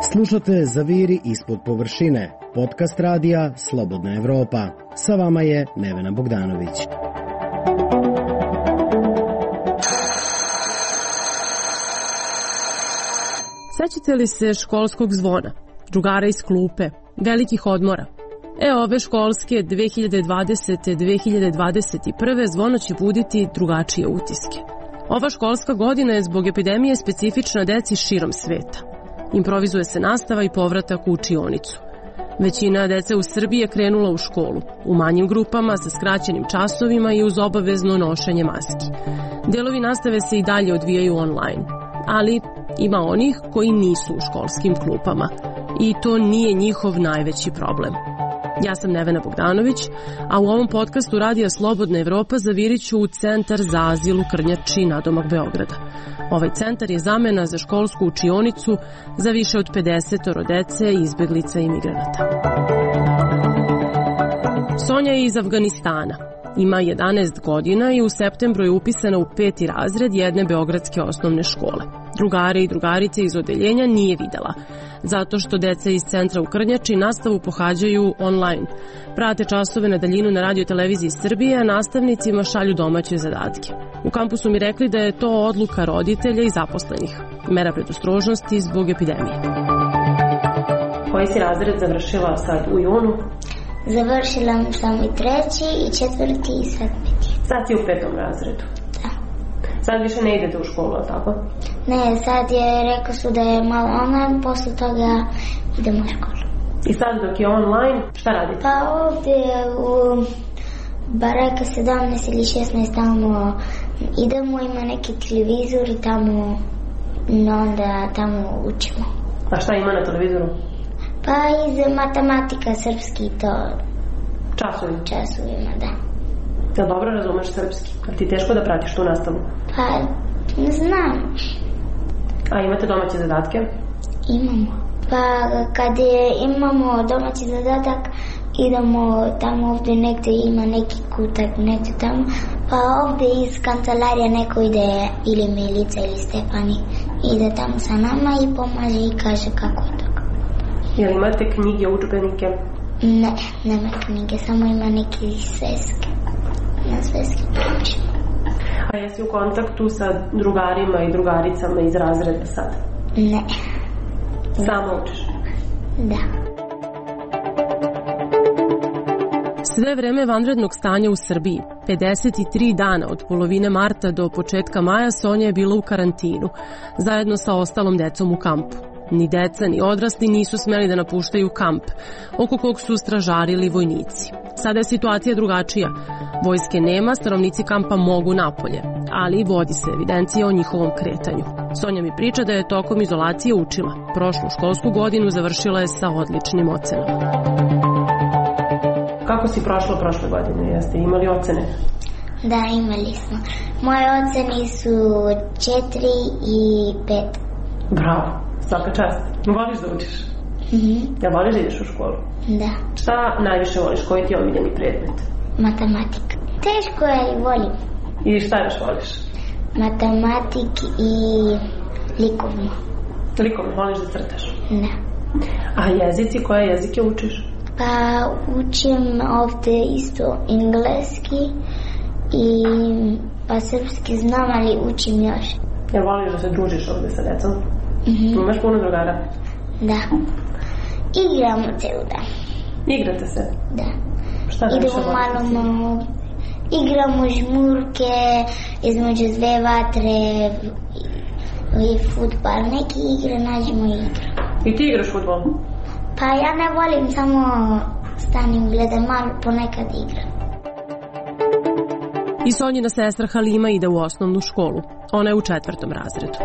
Slušate Zaviri ispod površine, podcast radija Slobodna Evropa. Sa vama je Nevena Bogdanović. Sećate li se školskog zvona, drugara iz klupe, velikih odmora? Ove školske 2020-2021 zvono će buditi drugačije utiske. Ova školska godina je zbog epidemije specifična deci širom sveta. Improvizuje se nastava i povratak u učionicu. Većina dece u Srbiji je krenula u školu, u manjim grupama, sa skraćenim časovima i uz obavezno nošenje maski. Delovi nastave se i dalje odvijaju online, ali ima onih koji nisu u školskim klupama i to nije njihov najveći problem. Ja sam Nevena Bogdanović, a u ovom podcastu Radija Slobodna Evropa zavirit ću u Centar za azil u Krnjači, nadomak Beograda. Ovaj centar je zamena za školsku učionicu za više od 50 dece, izbeglica i migranata. Sonja je iz Afganistana. Ima 11 godina i u septembru je upisana u 5. razred jedne beogradske osnovne škole. Drugare i drugarice iz odeljenja nije videla, zato što deca iz centra u Krnjači nastavu pohađaju online. Prate časove na daljinu na Radio Televiziji Srbije, a nastavnicima šalju domaće zadatke. U kampusu mi rekli da je to odluka roditelja i zaposlenih. Mera predostrožnosti zbog epidemije. Koji si razred završila sad u junu? Završila sam i 3. i 4. i 7. Sad si u 5. razredu. Da. Sad više ne idete u školu, ali tako? Ne, sad rekao su da je malo online, posle toga idemo u školu. I sad dok je online, šta radite? Pa ovdje u baraka 17 ili 16 tamo idemo, ima neki televizor i tamo, onda tamo učimo. A šta ima na televizoru? Pa iz matematika, srpski to. Časovima, da. Jel dobro razumeš srpski? Ali ti teško da pratiš tu nastavu? Pa, ne znam. A imate domaće zadatke? Imamo. Pa kad imamo domaći zadatak, idemo tamo ovdje negdje, ima neki kutak negdje tamo, pa ovdje iz kancelarija neko ide, ili Milica ili Stefani, ide tamo sa nama i pomaže i kaže kako je to. Jel imate knjige, udžbenike? Ne, nema knjige, samo ima neke sveske. Na sveske pomoći. A jesi u kontaktu sa drugarima i drugaricama iz razreda sad? Ne. Samo učiš? Da. Sve vreme vanrednog stanja u Srbiji, 53 dana od polovine marta do početka maja, Sonja je bila u karantinu, zajedno sa ostalom decom u kampu. Ni deca, ni odrasli nisu smeli da napuštaju kamp, oko kog su stražarili vojnici. Sada je situacija drugačija. Vojske nema, stanovnici kampa mogu napolje, ali vodi se evidencija o njihovom kretanju. Sonja mi priča da je tokom izolacije učila. Prošlu školsku godinu završila je sa odličnim ocenama. Kako si prošla prošle godine? Jeste imali ocene? Da, imali smo. Moje ocene su 4 i 5. Bravo, svaka čast. Voliš da učiš? Ja voliš da ideš u školu? Da. Šta najviše voliš? Koji ti je omiljeni predmet? Matematika. Teško je, ali volim. I šta još voliš? Matematik i likovno. Likovno voliš da crtaš? Da. A jezici, koje jezike učiš? Pa učim ovdje isto engleski i pa srpski znam, ali učim još. Jel voliš da se družiš ovdje sa decom? Imaš puno drugara? Da. Igramo celu dan. Igrate se? Da. Šta da idemo malo, igramo žmurke, između 2 vatre i fudbal. Neki igre nađemo i igramo. I ti igraš fudbal? Pa ja ne volim, samo stanim, gledam malo, ponekad igram. I Sonjina sestra Halima ide u osnovnu školu. Ona je u 4. razredu.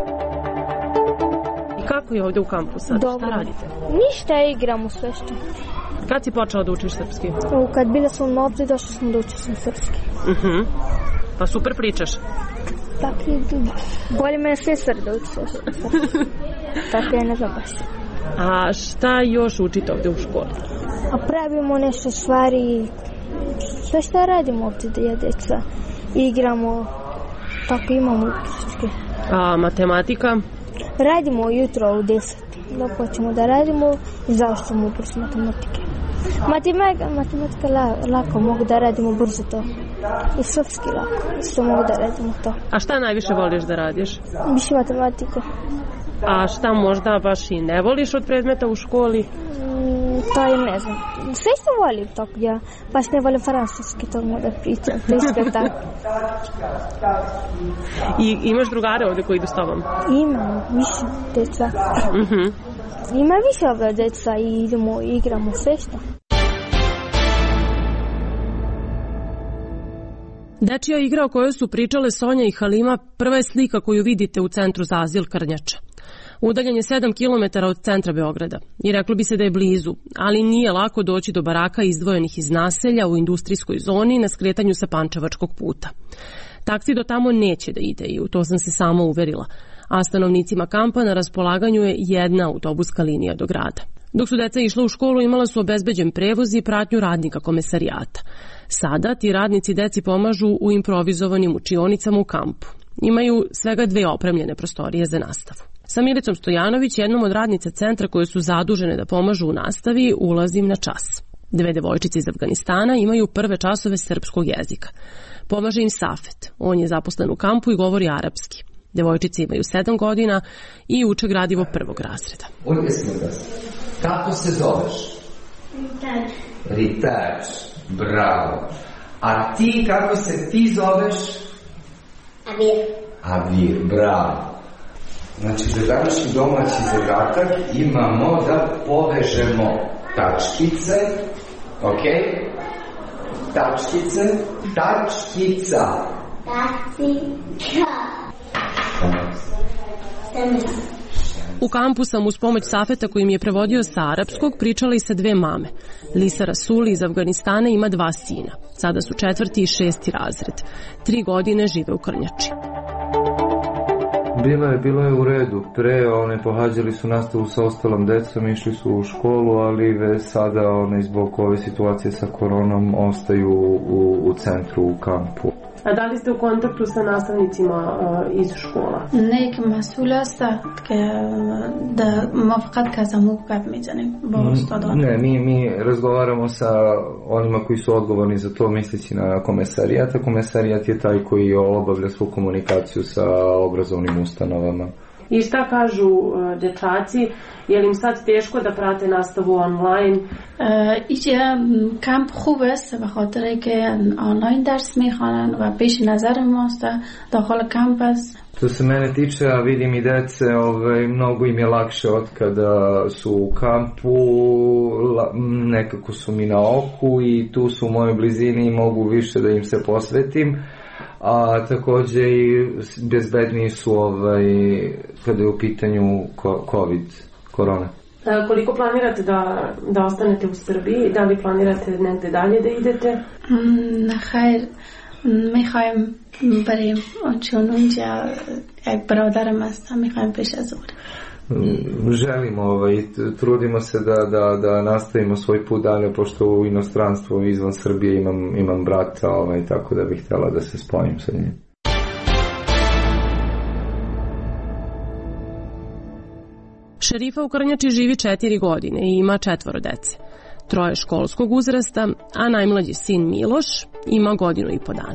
I kako je ovdje u kampu sad? Dobro. Šta radite? Ništa, igramo sve što. Kad si počela da učiš srpski? Kad bila sam ovdje, došla sam da učim srpski. Pa super pričaš. Tako je, bolje me sesar da uči srpski. Tako je, ne znam baš. A šta još učite ovdje u školi? A pravimo nešto stvari, sve što radimo ovdje da je deca. Igramo, tako imamo srpski. A matematika? Radimo ujutro u 10. Dok hoćemo da radimo i završimo u kurs matematike. Matematika lako, mogu da radimo brzo to. I srpski lako, isto mogu da radimo to. A šta najviše voliš da radiš? Više matematika. A šta možda baš i ne voliš od predmeta u školi? To je ne znam. Sve što volim, tako ja baš ne volim francuski, to mogu da pričam. I imaš drugare ovde koji idu s tobom? Imam više deca. Ima više ovdje deca i idemo i igramo sve što. Dečija igra o kojoj su pričale Sonja i Halima prva je slika koju vidite u centru za azil Krnjača. Udaljen je 7 km od centra Beograda i reklo bi se da je blizu, ali nije lako doći do baraka izdvojenih iz naselja u industrijskoj zoni na skretanju sa Pančevačkog puta. Taksi do tamo neće da ide i u to sam se samo uverila, a stanovnicima kampa na raspolaganju je jedna autobuska linija do grada. Dok su deca išla u školu imala su obezbeđen prevoz i pratnju radnika komesarijata. Sada ti radnici deci pomažu u improvizovanim učionicama u kampu. Imaju svega 2 opremljene prostorije za nastavu. Sa Milicom Stojanović, jednom od radnica centra koje su zadužene da pomažu u nastavi, ulazim na čas. 2 devojčice iz Afganistana imaju prve časove srpskog jezika. Pomaže im Safet. On je zaposlen u kampu i govori arapski. Devojčice imaju 7 godina i uče gradivo 1. razreda. Kako se zoveš? Ritač. Bravo. A ti, kako se ti zoveš? Avir, bravo. Znači, za današnji domaći zadatak imamo da povežemo tačkice, ok? Tačkica. U kampu sam uz pomoć Safeta koji mi je prevodio sa arapskog pričala i sa 2 mame. Lisa Rasuli iz Afganistana ima 2 sina. Sada su 4. i 6. razred. 3 godine žive u Krnjači. Bilo je u redu. Pre pohađali su nastavu sa ostalom decom, išli su u školu, ali sada zbog ove situacije sa koronom ostaju u centru, u kampu. A da li ste u kontaktu sa nastavnicima iz škola? نه که مسئول است که ما فقط کزمو گپ میزنیم با استادان. Ne, mi razgovaramo sa onima koji su odgovorni za to, misleći na komesarijat. Komesarijat je taj koji obavlja svu komunikaciju sa obrazovnim ustanovama. I šta kažu dečaci? Je li im sad teško da prate nastavu online? کمپ خوب است به خاطر که آنلاین درس میخوانن و پیش نظر ماست داخل کمپ است. To se mene tiče, a vidim i dece, mnogo im je lakše od kada su u kampu, nekako su mi na oku i tu su u mojoj blizini i mogu više da im se posvetim. A takođe i bezbedniji su kada je u pitanju korona. Koliko planirate da ostanete u Srbiji? Da li planirate negde dalje da idete? خیر میخوایم بریم چون اونجا یک برادرم هستم میخوایم پیش از اون. Želimo, trudimo se da nastavimo svoj put dalje, pošto u inostranstvu izvan Srbije imam brata, tako da bih htjela da se spojim sa njim. Šerifa u Krnjači živi 4 godine i ima 4 dece. 3 školskog uzrasta, a najmlađi sin Miloš ima 1.5 godina.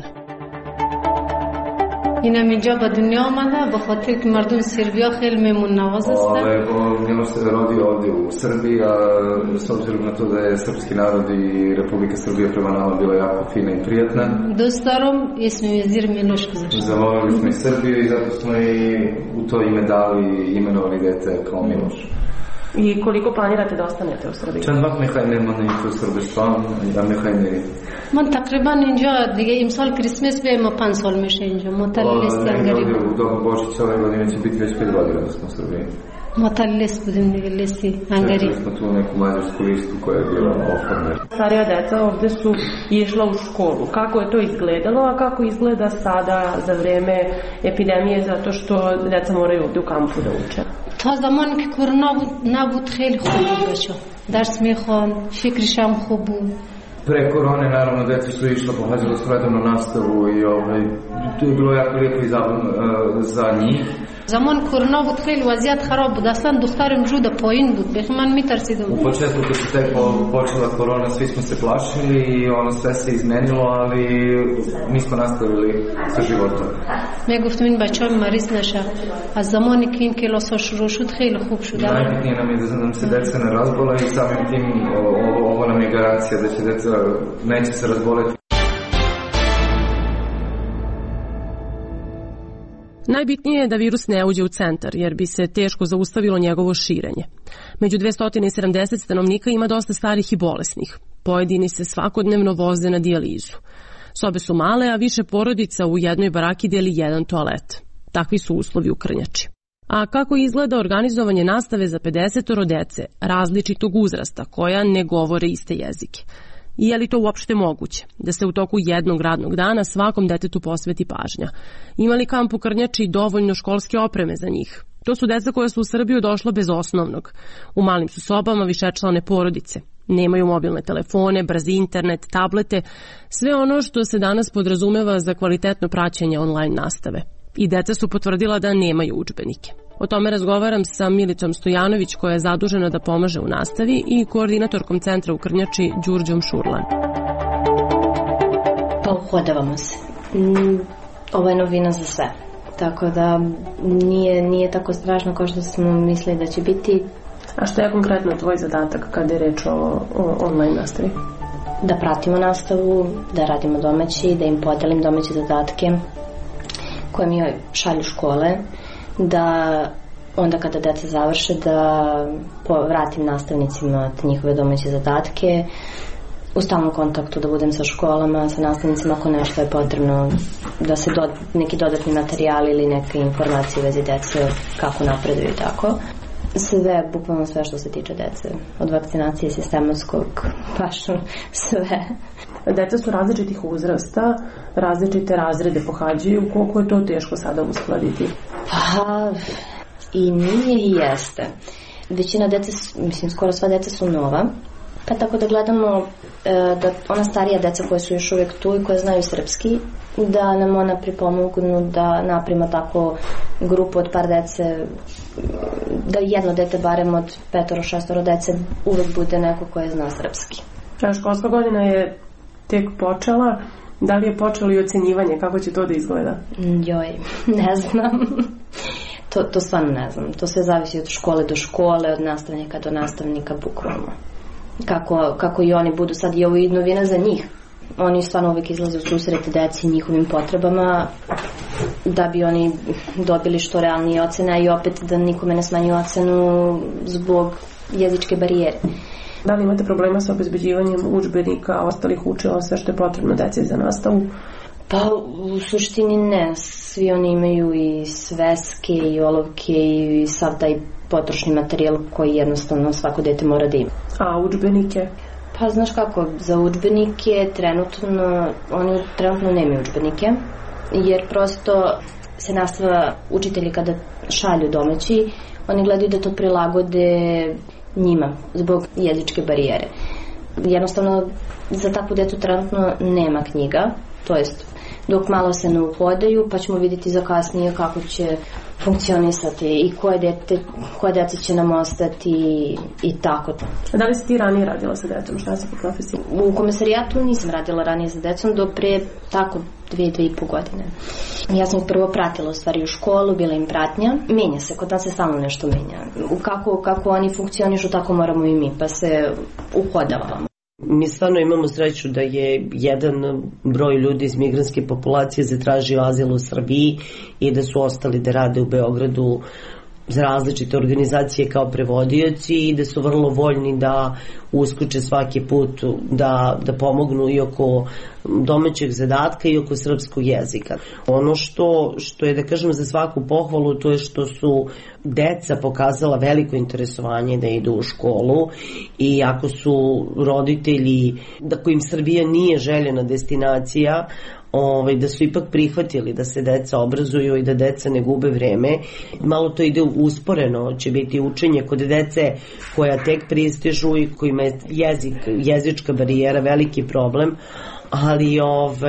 اینم اینجا به دنیا آمده به خاطر که مردم سربیا خیلی مهمون نواز هستن. Miloš se rodio ovdje u Srbiji, a s obzirom na to da je srpski narod i Republika Srbija prema nama bila jako fina i prijatna. دوست دارم اسم وزیر میلوش گذاشتم. Zavolili smo i Srbiju i zato smo i u to ime dali imenovali dete kao Miloš. I koliko planirate da ostanete u Srbiji? چند وقت میخوایم نمونه تو سربستان یا میخوایم بریم؟ من تقریبا اینجا دیگه امسال کریسمس بیایم ما 5 سال میشه اینجا متللیست هنگری u doba Božića ove godine će biti već 5 godina da smo u Srbiji. متللیست budem دیگه listi hangari. Čekali smo tu neku mađarsku listu koja je bila oformljena. Starija deca ovde su išla u školu. Kako je to izgledalo, a kako izgleda sada za vreme epidemije, zato što deca moraju ovde u kampu da uče? تا زمان که کرونا بود نبود خیلی خوب بود بچه درس میخوان فکرش هم خوب بود. Pre korone, naravno, deca su išla, pohađala su redovnu nastavu i to je bilo jako lijepo i zabavno za njih. زمان کرونا بود خیلی وضعیت خراب بود اصلا دخترم جوده پایین بود من میترسیدم U početku kad se tek počela korona svi smo se plašili i sve se izmenilo, ali mi smo nastavili sa životom. میگفتم این بچه‌ها مریض نشه از زمانی که این کلاس‌ها شروع شد خیلی خوب شد. Najbitnije nam je da nam se deca ne razbole i samim tim ovo nam je garancija da će deca neće se razboleti. Najbitnije je da virus ne uđe u centar, jer bi se teško zaustavilo njegovo širenje. Među 270 stanovnika ima dosta starih i bolesnih. Pojedini se svakodnevno voze na dijalizu. Sobe su male, a više porodica u jednoj baraki deli jedan toalet. Takvi su uslovi u Krnjači. A kako izgleda organizovanje nastave za 50 dece različitog uzrasta koja ne govore iste jezike? I je li to uopšte moguće, da se u toku jednog radnog dana svakom detetu posveti pažnja? Ima li kamp u Krnjači dovoljno školske opreme za njih? To su deca koja su u Srbiju došla bez osnovnog. U malim su sobama višečlane porodice. Nemaju mobilne telefone, brzi internet, tablete, sve ono što se danas podrazumeva za kvalitetno praćenje online nastave. I deca su potvrdila da nemaju udžbenike. O tome razgovaram sa Milicom Stojanović koja je zadužena da pomaže u nastavi i koordinatorkom centra u Krnjači Đurđom Šurlan. Pa uhodavamo se. Ovo je novina za sve. Tako da nije tako strašno kao što smo mislili da će biti. A što je konkretno tvoj zadatak kada je reč o online nastavi? Da pratimo nastavu, da radimo domaći, da im podelim domaće zadatke koje mi šalju škole, da onda kada deca završe da vratim nastavnicima njihove domaće zadatke, u stalnom kontaktu da budem sa školama, sa nastavnicima ako nešto je potrebno, da se neki dodatni materijali ili neke informacije u vezi dece, kako napreduju i tako. Sve, bukvalno sve što se tiče dece, od vakcinacije, sistematskog, baš sve. Deca su različitih uzrasta, različite razrede pohađaju, koliko je to teško sada uskladiti? Pa, i nije i jeste. Većina dece, mislim, skoro sva deca su nova, pa tako da gledamo da ona starija deca koja su još uvijek tu i koja znaju srpski, da nam ona pripomognu da napravimo tako grupu od par dece, da jedno dete barem od 5-6 dece uvijek bude neko koje zna srpski. Školska godina je tek počela. Da li je počelo i ocenjivanje? Kako će to da izgleda? Joj, ne znam. To stvarno ne znam. To sve zavisi od škole do škole, od nastavnika do nastavnika, bukvalno. Kako i oni budu sad, i ovo je novina za njih. Oni stvarno uvijek izlaze u susret deci njihovim potrebama da bi oni dobili što realnije ocene i opet da nikome ne smanji ocenu zbog jezičke barijere. Da li imate problema sa obezbeđivanjem udžbenika, ostalih učila, sve što je potrebno deci za nastavu? Pa u suštini ne. Svi oni imaju i sveske i olovke i sav taj potrošni materijal koji jednostavno svako dete mora da ima. A udžbenike? Pa znaš kako, za udžbenike oni trenutno nemaju udžbenike, jer prosto se nastava, učitelji kada šalju domaći, oni gledaju da to prilagode njima zbog jezičke barijere. Jednostavno za takvu decu trenutno nema knjiga, to jest dok malo se ne uhodaju, pa ćemo vidjeti za kasnije kako će funkcionisati i koje dece će nam ostati i tako. A da li si ti ranije radila sa decom? Šta si po profesiji? U komesarijatu nisam radila ranije sa decom do pre tako 2,5 godine. Ja sam ih prvo pratila u stvari u školu, bila im pratnja. Menja se, kod nas se stalno nešto menja. Kako oni funkcionišu, tako moramo i mi, pa se uhodavamo. Mi stvarno imamo sreću da je jedan broj ljudi iz migrantske populacije zatražio azil u Srbiji i da su ostali da rade u Beogradu za različite organizacije kao prevodioci i da su vrlo voljni da uskoče svaki put da pomognu i oko domaćeg zadatka i oko srpskog jezika. Ono što je, da kažem, za svaku pohvalu, to je što su deca pokazala veliko interesovanje da idu u školu i ako su roditelji, da kojim Srbija nije željena destinacija, da su ipak prihvatili da se deca obrazuju i da deca ne gube vreme. Malo to ide usporeno, će biti učenje kod dece koja tek pristižu i kojima je jezička barijera veliki problem, ali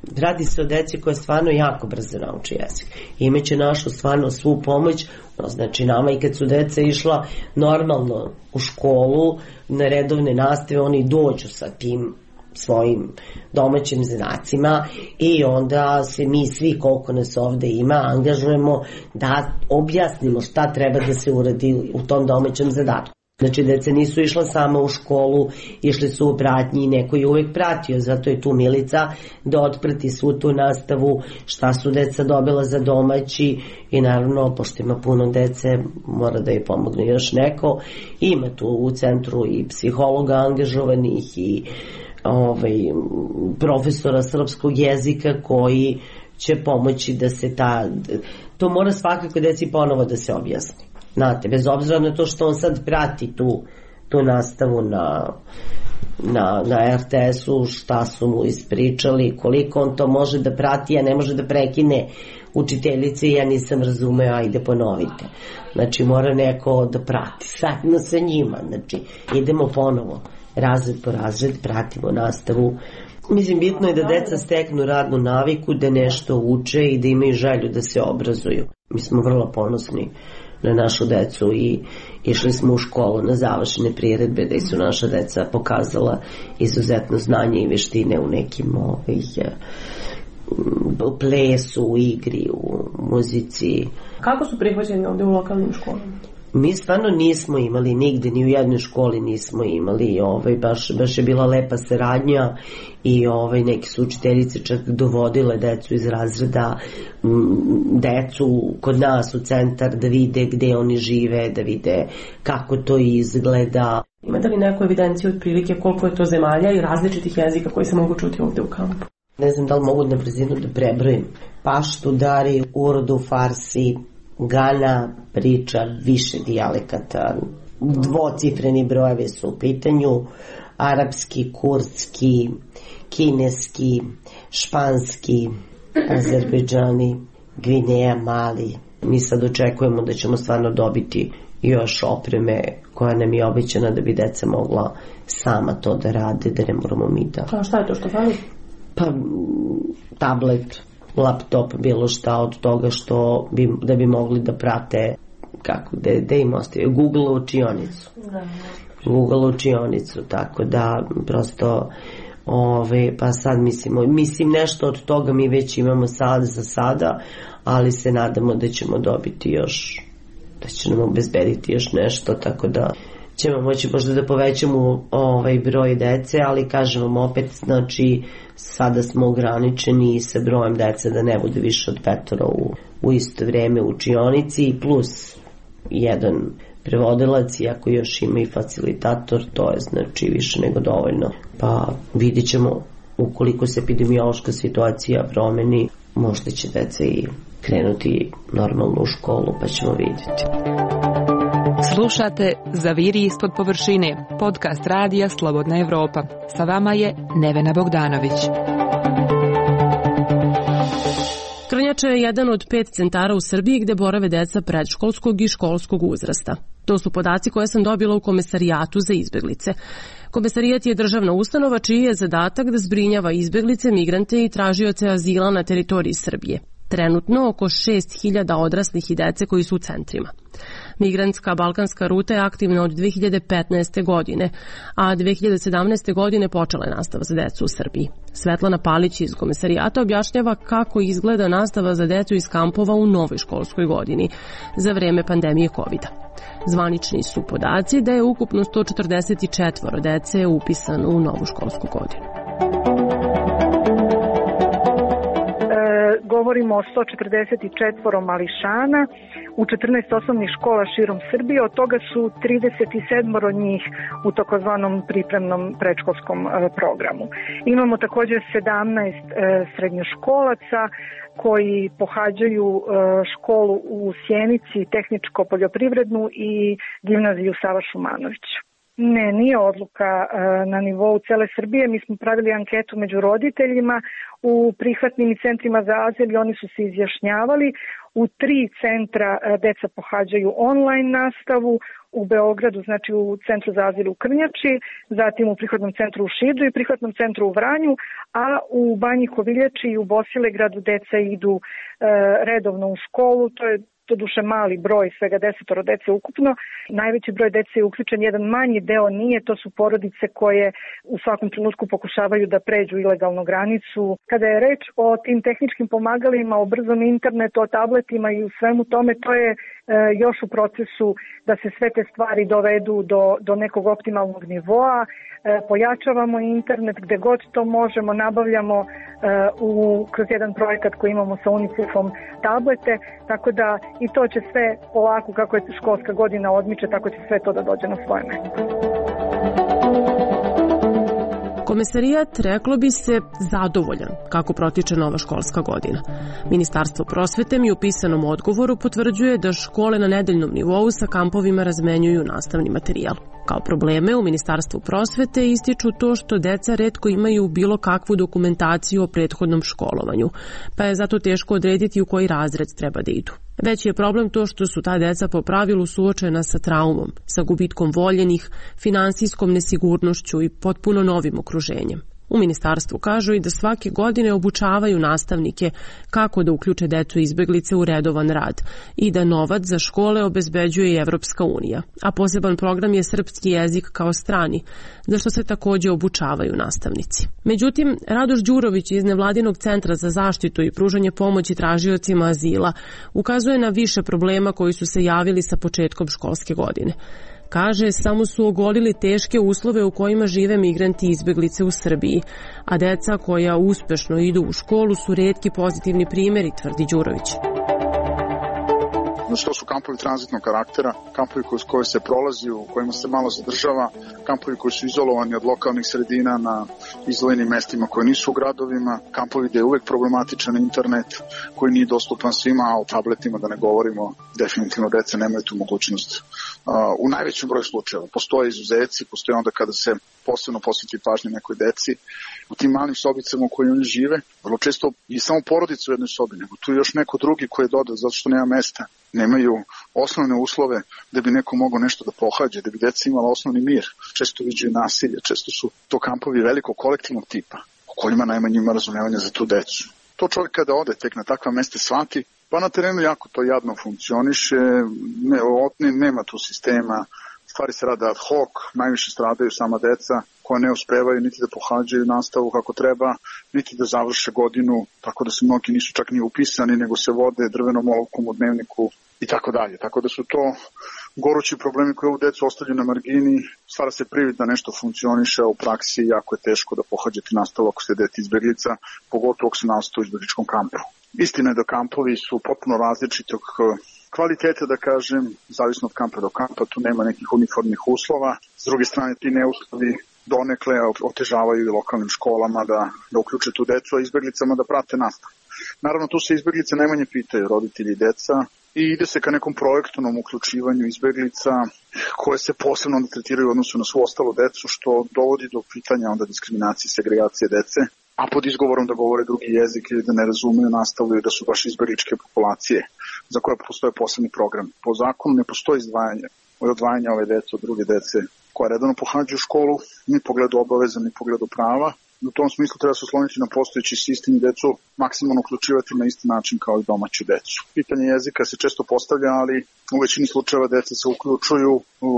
Radi se o deci koja stvarno jako brzo nauči jezik. Imaće našu stvarno svu pomoć, znači nama i kad su deca išla normalno u školu, na redovne nastave, oni dođu sa tim svojim domaćim zadacima i onda se mi svi koliko nas ovde ima angažujemo da objasnimo šta treba da se uradi u tom domaćem zadatku. Znači, deca nisu išla sama u školu, išli su u pratnji i neko je uvek pratio, zato je tu Milica da otprati svu tu nastavu, šta su deca dobila za domaći i naravno, pošto ima puno dece, mora da je pomogne još neko. Ima tu u centru i psihologa angažovanih i profesora srpskog jezika koji će pomoći da se to mora svakako deci ponovo da se objasni. Znate, bez obzira na to što on sad prati tu nastavu na RTS-u, šta su mu ispričali, koliko on to može da prati, a ne može da prekine učiteljice, ja nisam razumeo, ajde ponovite. Znači, mora neko da prati zajedno sa njima. Znači, idemo ponovo, razred po razred, pratimo nastavu. Mislim, bitno je da deca steknu radnu naviku, da nešto uče i da imaju želju da se obrazuju. Mi smo vrlo ponosni na našu decu i išli smo u školu na završene priredbe da su naša deca pokazala izuzetno znanje i veštine u nekim u plesu, u igri, u muzici. Kako su prihvaćeni ovde u lokalnim školama? Mi stvarno nismo imali nigde, ni u jednoj školi nismo imali, baš je bila lepa saradnja i neke su učiteljice čak dovodile decu iz razreda, decu kod nas u centar da vide gde oni žive, da vide kako to izgleda. Imate li neku evidenciju otprilike koliko je to zemalja i različitih jezika koji se mogu čuti ovde u kampu? Ne znam da li mogu na brzinu da prebrojim. Paštu, Dari, Urdu, Farsi, Gana priča više dijalekata, dvocifreni brojevi su u pitanju, arapski, kurdski, kineski, španski, Azerbejdžani, Gvineja, Mali. Mi sad očekujemo da ćemo stvarno dobiti još opreme koja nam je obećana da bi deca mogla sama to da rade, da ne moramo mi da... A šta je to što fali? Pa tablet, laptop, bilo šta od toga što da bi mogli da prate da im ostaje Google učionicu, tako da prosto pa sad mislim nešto od toga mi već imamo sad za sada, ali se nadamo da ćemo dobiti još, da će nam obezbediti još nešto, tako da ćemo moći možda da povećamo broj dece, ali kažem vam opet, znači sada smo ograničeni sa brojem dece da ne bude više od 5 u isto vreme u učionici, plus jedan prevodilac i ako još ima i facilitator, to je znači više nego dovoljno. Pa vidjet ćemo ukoliko se epidemiološka situacija promeni, možda će deca i krenuti normalno u školu, pa ćemo vidjeti. Slušate Zaviri ispod površine, podcast radija Slobodna Evropa. Sa vama je Nevena Bogdanović. Krnjača je jedan od 5 centara u Srbiji gde borave deca predškolskog i školskog uzrasta. To su podaci koje sam dobila u Komesarijatu za izbeglice. Komesarijat je državna ustanova čiji je zadatak da zbrinjava izbeglice, migrante i tražioce azila na teritoriji Srbije. Trenutno oko 6.000 odraslih i dece koji su u centrima. Migrantska balkanska ruta je aktivna od 2015. godine, a 2017. godine počela je nastava za decu u Srbiji. Svetlana Palić iz Komesarijata objašnjava kako izgleda nastava za decu iz kampova u novoj školskoj godini za vreme pandemije COVID-a. Zvanični su podaci da je ukupno 144 dece upisano u novu školsku godinu. Govorimo o 144 mališana u 14 osnovnih škola širom Srbije, od toga su 37 njih u takozvanom pripremnom predškolskom programu. Imamo također 17 srednjoškolaca koji pohađaju školu u Sjenici, tehničko-poljoprivrednu i gimnaziju Sava Šumanović. Ne, nije odluka na nivou cele Srbije. Mi smo pravili anketu među roditeljima u prihvatnim i centrima za azil i oni su se izjašnjavali. U 3 centra deca pohađaju online nastavu, u Beogradu, znači u centru za azil u Krnjači, zatim u prihvatnom centru u Šidu i prihvatnom centru u Vranju, a u Banji Koviljači i u Bosilegradu deca idu redovno u školu. To je doduše mali broj, svega 10 dece ukupno. Najveći broj dece je uključen, jedan manji deo nije, to su porodice koje u svakom trenutku pokušavaju da pređu ilegalnu granicu. Kada je reč o tim tehničkim pomagalima, o brzom internetu, o tabletima i u svemu tome, to je još u procesu da se sve te stvari dovedu do nekog optimalnog nivoa. Pojačavamo internet gde god to možemo, nabavljamo kroz jedan projekat koji imamo sa UNICEF-om tablete, tako da i to će sve polako, kako je školska godina odmiče, tako će sve to da dođe na svoje mesto. Komesarijat, reklo bi se, zadovoljan kako protiče nova školska godina. Ministarstvo prosvete mi u pisanom odgovoru potvrđuje da škole na nedeljnom nivou sa kampovima razmenjuju nastavni materijal. Kao probleme u Ministarstvu prosvete ističu to što deca retko imaju bilo kakvu dokumentaciju o prethodnom školovanju, pa je zato teško odrediti u koji razred treba da idu. Veći je problem to što su ta deca po pravilu suočena sa traumom, sa gubitkom voljenih, finansijskom nesigurnošću i potpuno novim okruženjem. U ministarstvu kažu i da svake godine obučavaju nastavnike kako da uključe decu izbeglice u redovan rad i da novac za škole obezbeđuje i Evropska unija, a poseban program je srpski jezik kao strani, za što se takođe obučavaju nastavnici. Međutim, Radoš Đurović iz Nevladinog centra za zaštitu i pružanje pomoći tražiocima azila ukazuje na više problema koji su se javili sa početkom školske godine. Kaže, samo su ogolili teške uslove u kojima žive migranti i izbeglice u Srbiji, a deca koja uspešno idu u školu su retki pozitivni primjeri, tvrdi Đurović. To su kampovi tranzitnog karaktera, kampovi kroz koje se prolazi, u kojima se malo zadržava, kampovi koji su izolovani od lokalnih sredina na izdvojenim mestima koje nisu u gradovima, kampovi gde je uvek problematičan internet koji nije dostupan svima, a o tabletima da ne govorimo, definitivno deca nemaju tu mogućnost. U najvećem broju slučajeva postoje izuzeci, postoje onda kada se posebno posveti pažnje nekoj deci. U tim malim sobicama u kojima oni žive, vrlo često i samo porodica u jednoj sobi, nego tu je još neko drugi koji je dodao zato što nema mesta. Nemaju osnovne uslove da bi neko mogao nešto da pohađe, da bi deca imala osnovni mir. Često viđaju nasilje, često su to kampovi velikog kolektivnog tipa, u kojima najmanje ima razumevanja za tu decu. To čovjek kada ode tek na takva mesta shvati, pa na terenu jako to jadno funkcioniše, nema tu sistema, stvari se rade ad hoc, najviše stradaju sama deca koja ne uspevaju niti da pohađaju nastavu kako treba, niti da završe godinu, tako da se mnogi nisu čak ni upisani, nego se vode drvenom olovkom u dnevniku i tako dalje. Tako da su to gorući problemi koji ovu decu ostavljaju na margini, stvara se privid da nešto funkcioniše, a u praksi jako je teško da pohađate nastavu ako ste dete izbeglica, pogotovo ako se nastavu u izbegličkom kampu. Istina je da kampovi su potpuno različitog kvalitete, da kažem, zavisno od kampa do kampa, tu nema nekih uniformnih uslova. S druge strane, ti neuslovi donekle otežavaju i lokalnim školama da uključe tu decu, a izbeglicama da prate nastavu. Naravno, tu se izbeglice najmanje pitaju, roditelji i deca, i ide se ka nekom projektnom uključivanju izbeglica koje se posebno onda tretiraju u odnosu na svu ostalu decu, što dovodi do pitanja onda diskriminacije i segregacije dece, a pod izgovorom da govore drugi jezik ili da ne razumeju nastavu i da su baš izbegličke populacije za koje postoje posebni program. Po zakonu ne postoji odvajanje ove dece od druge dece koja redovno pohađaju školu, ni pogledu obaveza, ni pogledu prava. U tom smislu treba se osloniti na postojeći sistem i decu maksimalno uključivati na isti način kao i domaću decu. Pitanje jezika se često postavlja, ali u većini slučajeva deca se uključuju,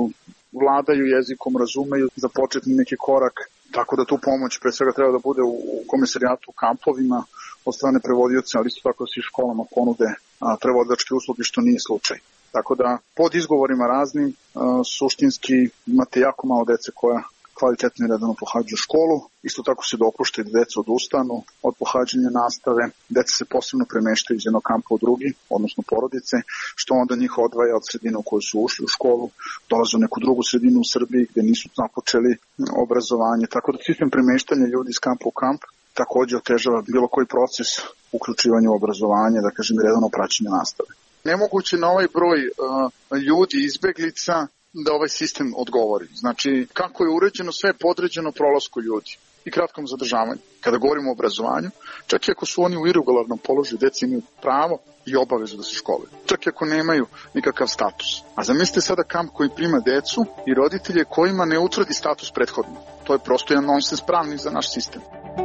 vladaju jezikom, razumeju za početni neki korak, tako da tu pomoć pre svega treba da bude u komesarijatu, u kampovima, od strane prevodioca, ali isto tako da se i školama ponude prevodilačke usluge, što nije slučaj. Tako da pod izgovorima raznim suštinski imate jako malo dece koja kvalitetno i redano pohađaju školu. Isto tako se dopušta da deca odustanu od pohađanja nastave. Deca se posebno premeštaju iz jednog kampa u drugi, odnosno porodice, što onda njih odvaja od sredine u kojoj su ušli u školu, dolaze u neku drugu sredinu u Srbiji gde nisu započeli obrazovanje. Tako da sistem premeštanja ljudi iz kampa u kamp takođe otežava bilo koji proces uključivanja u obrazovanje, da kažem, redano praćenje nastave. Nemoguće na ovaj broj ljudi, izbeglica, da ovaj sistem odgovori. Znači, kako je uređeno, sve je podređeno prolasku ljudi i kratkom zadržavanju. Kada govorimo o obrazovanju, čak i ako su oni u irregularnom položaju, deca imaju pravo i obavezu da se školuju. Čak i ako nemaju nikakav status. A zamislite sada kamp koji prima decu i roditelje kojima ne utvrdi status prethodno. To je prosto jedan nonsens pravni za naš sistem.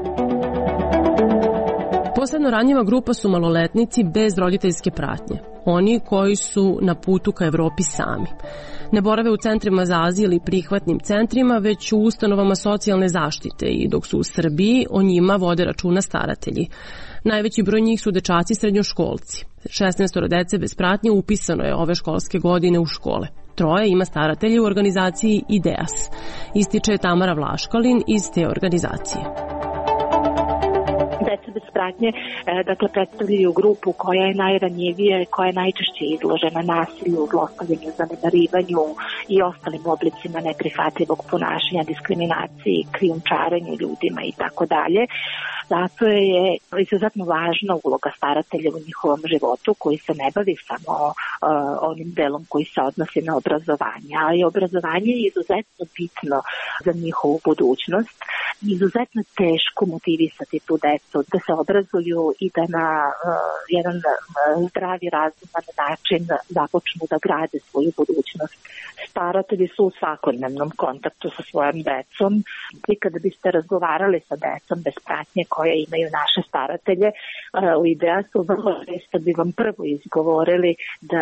Posebno ranjiva grupa su maloletnici bez roditeljske pratnje. Oni koji su na putu ka Evropi sami. Ne borave u centrima za azil i prihvatnim centrima, već u ustanovama socijalne zaštite i dok su u Srbiji, o njima vode računa staratelji. Najveći broj njih su dečaci srednjoškolci. 16 dece bez pratnje upisano je ove školske godine u škole. 3 ima staratelji u organizaciji IDEAS. Ističe Tamara Vlaškalin iz te organizacije. Deca bez pratnje predstavljaju grupu koja je najranjivija, koja je najčešće izložena nasilju, zlostavljanju, zanemarivanju i ostalim oblicima neprihvatljivog ponašanja, diskriminaciji, krijumčarenju ljudima i tako dalje. Zato je izuzetno važna uloga staratelja u njihovom životu koji se ne bavi samo onim delom koji se odnosi na obrazovanje, ali obrazovanje je izuzetno bitno za njihovu budućnost. Izuzetno teško motivisati tu decu da se obrazuju i da na jedan zdravi, razuman način započnu da grade svoju budućnost. Staratelji su u svakodnevnom kontaktu sa svojom decom i kada biste razgovarali sa decom bez pratnje koje imaju naše staratelje, u IDEAS-u vrlo često bi vam prvo izgovorili da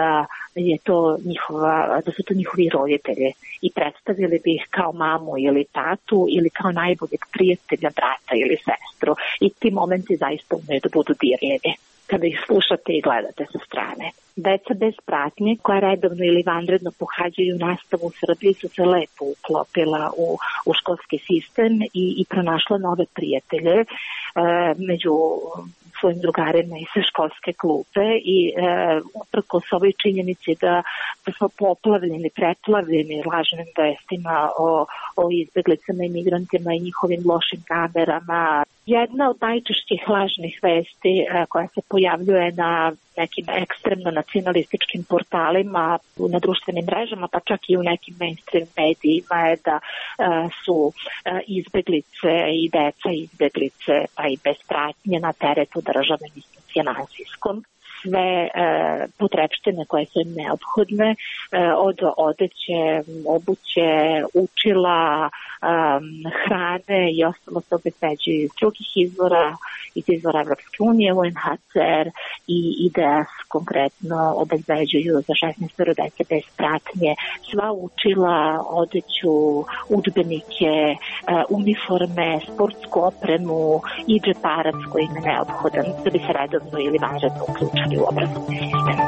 su to njihovi roditelji i predstavili bi ih kao mamu ili tatu ili kao najboljeg prijatelja, brata ili sestru. I ti momenti zaista umeju da budu dirljivi kada ih slušate i gledate sa strane. Deca bez pratnje koja redovno ili vanredno pohađaju nastavu u Srbiji su se lepo uklopila u školski sistem i pronašla nove prijatelje među svojim drugarima i sa školske klupe i uprkos ovoj činjenici da smo preplavljeni lažnim vestima o izbeglicama i migrantima i njihovim lošim namerama. Jedna od najčešćih lažnih vesti koja se pojavljuje na nekim ekstremno nacionalističkim portalima, na društvenim mrežama, pa čak i u nekim mainstream medijima je da su izbeglice i deca izbeglice pa i bez pratnje na teretu države finansijskom. Sve potrepštine koje su im neophodne, od odeće, obuće, učila, hrane i ostalo se obezbeđuju iz drugih izvora, iz izvora Evropske unije, UNHCR i IDEAS konkretno obezbeđuju za 16 dece bez pratnje sva učila, odeću, udžbenike, uniforme, sportsku opremu i džeparac koji im je neophodan da bi se redovno ili vanredno uključili u obrazovni sistem.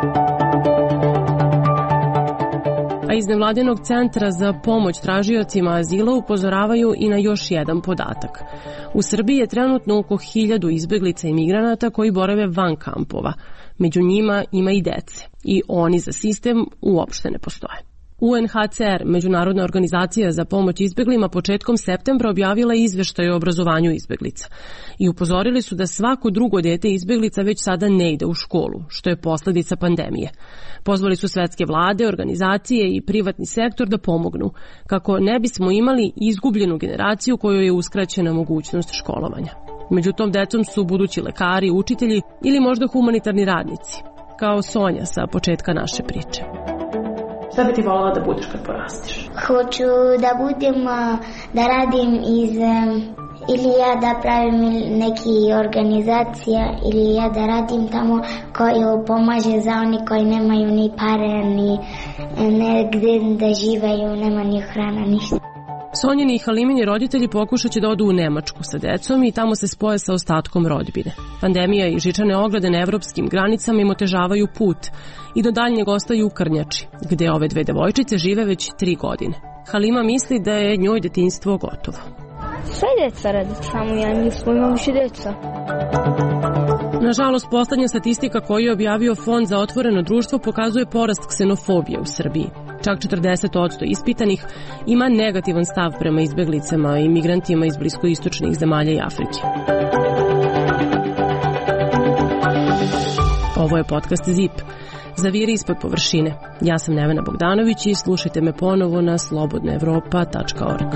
A iz nevladinog centra za pomoć tražiocima azila upozoravaju i na još jedan podatak. U Srbiji je trenutno oko 1000 izbeglica i migranata koji borave van kampova. Među njima ima i dece. I oni za sistem uopšte ne postoje. UNHCR, Međunarodna organizacija za pomoć izbeglima, početkom septembra objavila izveštaj o obrazovanju izbeglica i upozorili su da svako drugo dete izbeglica već sada ne ide u školu, što je posledica pandemije. Pozvali su svetske vlade, organizacije i privatni sektor da pomognu, kako ne bismo imali izgubljenu generaciju kojoj je uskraćena mogućnost školovanja. Među tom decom su budući lekari, učitelji ili možda humanitarni radnici, kao Sonja sa početka naše priče. Šta bi ti voljela da budeš kad porastiš? Hoću da budem, da radim ili ja da pravim neki organizacija ili ja da radim tamo koju pomaže za oni koji nemaju ni pare, ni negde da živaju, nema ni hrana, ništa. Sonjini i Halimini roditelji pokušat će da odu u Nemačku sa decom i tamo se spoje sa ostatkom rodbine. Pandemija i žičane ograde na evropskim granicama im otežavaju put i do daljnjeg ostaju u Krnjači, gde ove dve devojčice žive već 3 godine. Halima misli da je njoj detinjstvo gotovo. Sve deca radi, samo ja nismo imamo više deca. Nažalost, poslednja statistika koju je objavio Fond za otvoreno društvo pokazuje porast ksenofobije u Srbiji. Čak 40% ispitanih ima negativan stav prema izbeglicama i migrantima iz bliskoistočnih zemalja i Afrike. Ovo je podcast ZIP. Zaviri ispod površine. Ja sam Nevena Bogdanović i slušajte me ponovo na slobodnaevropa.org.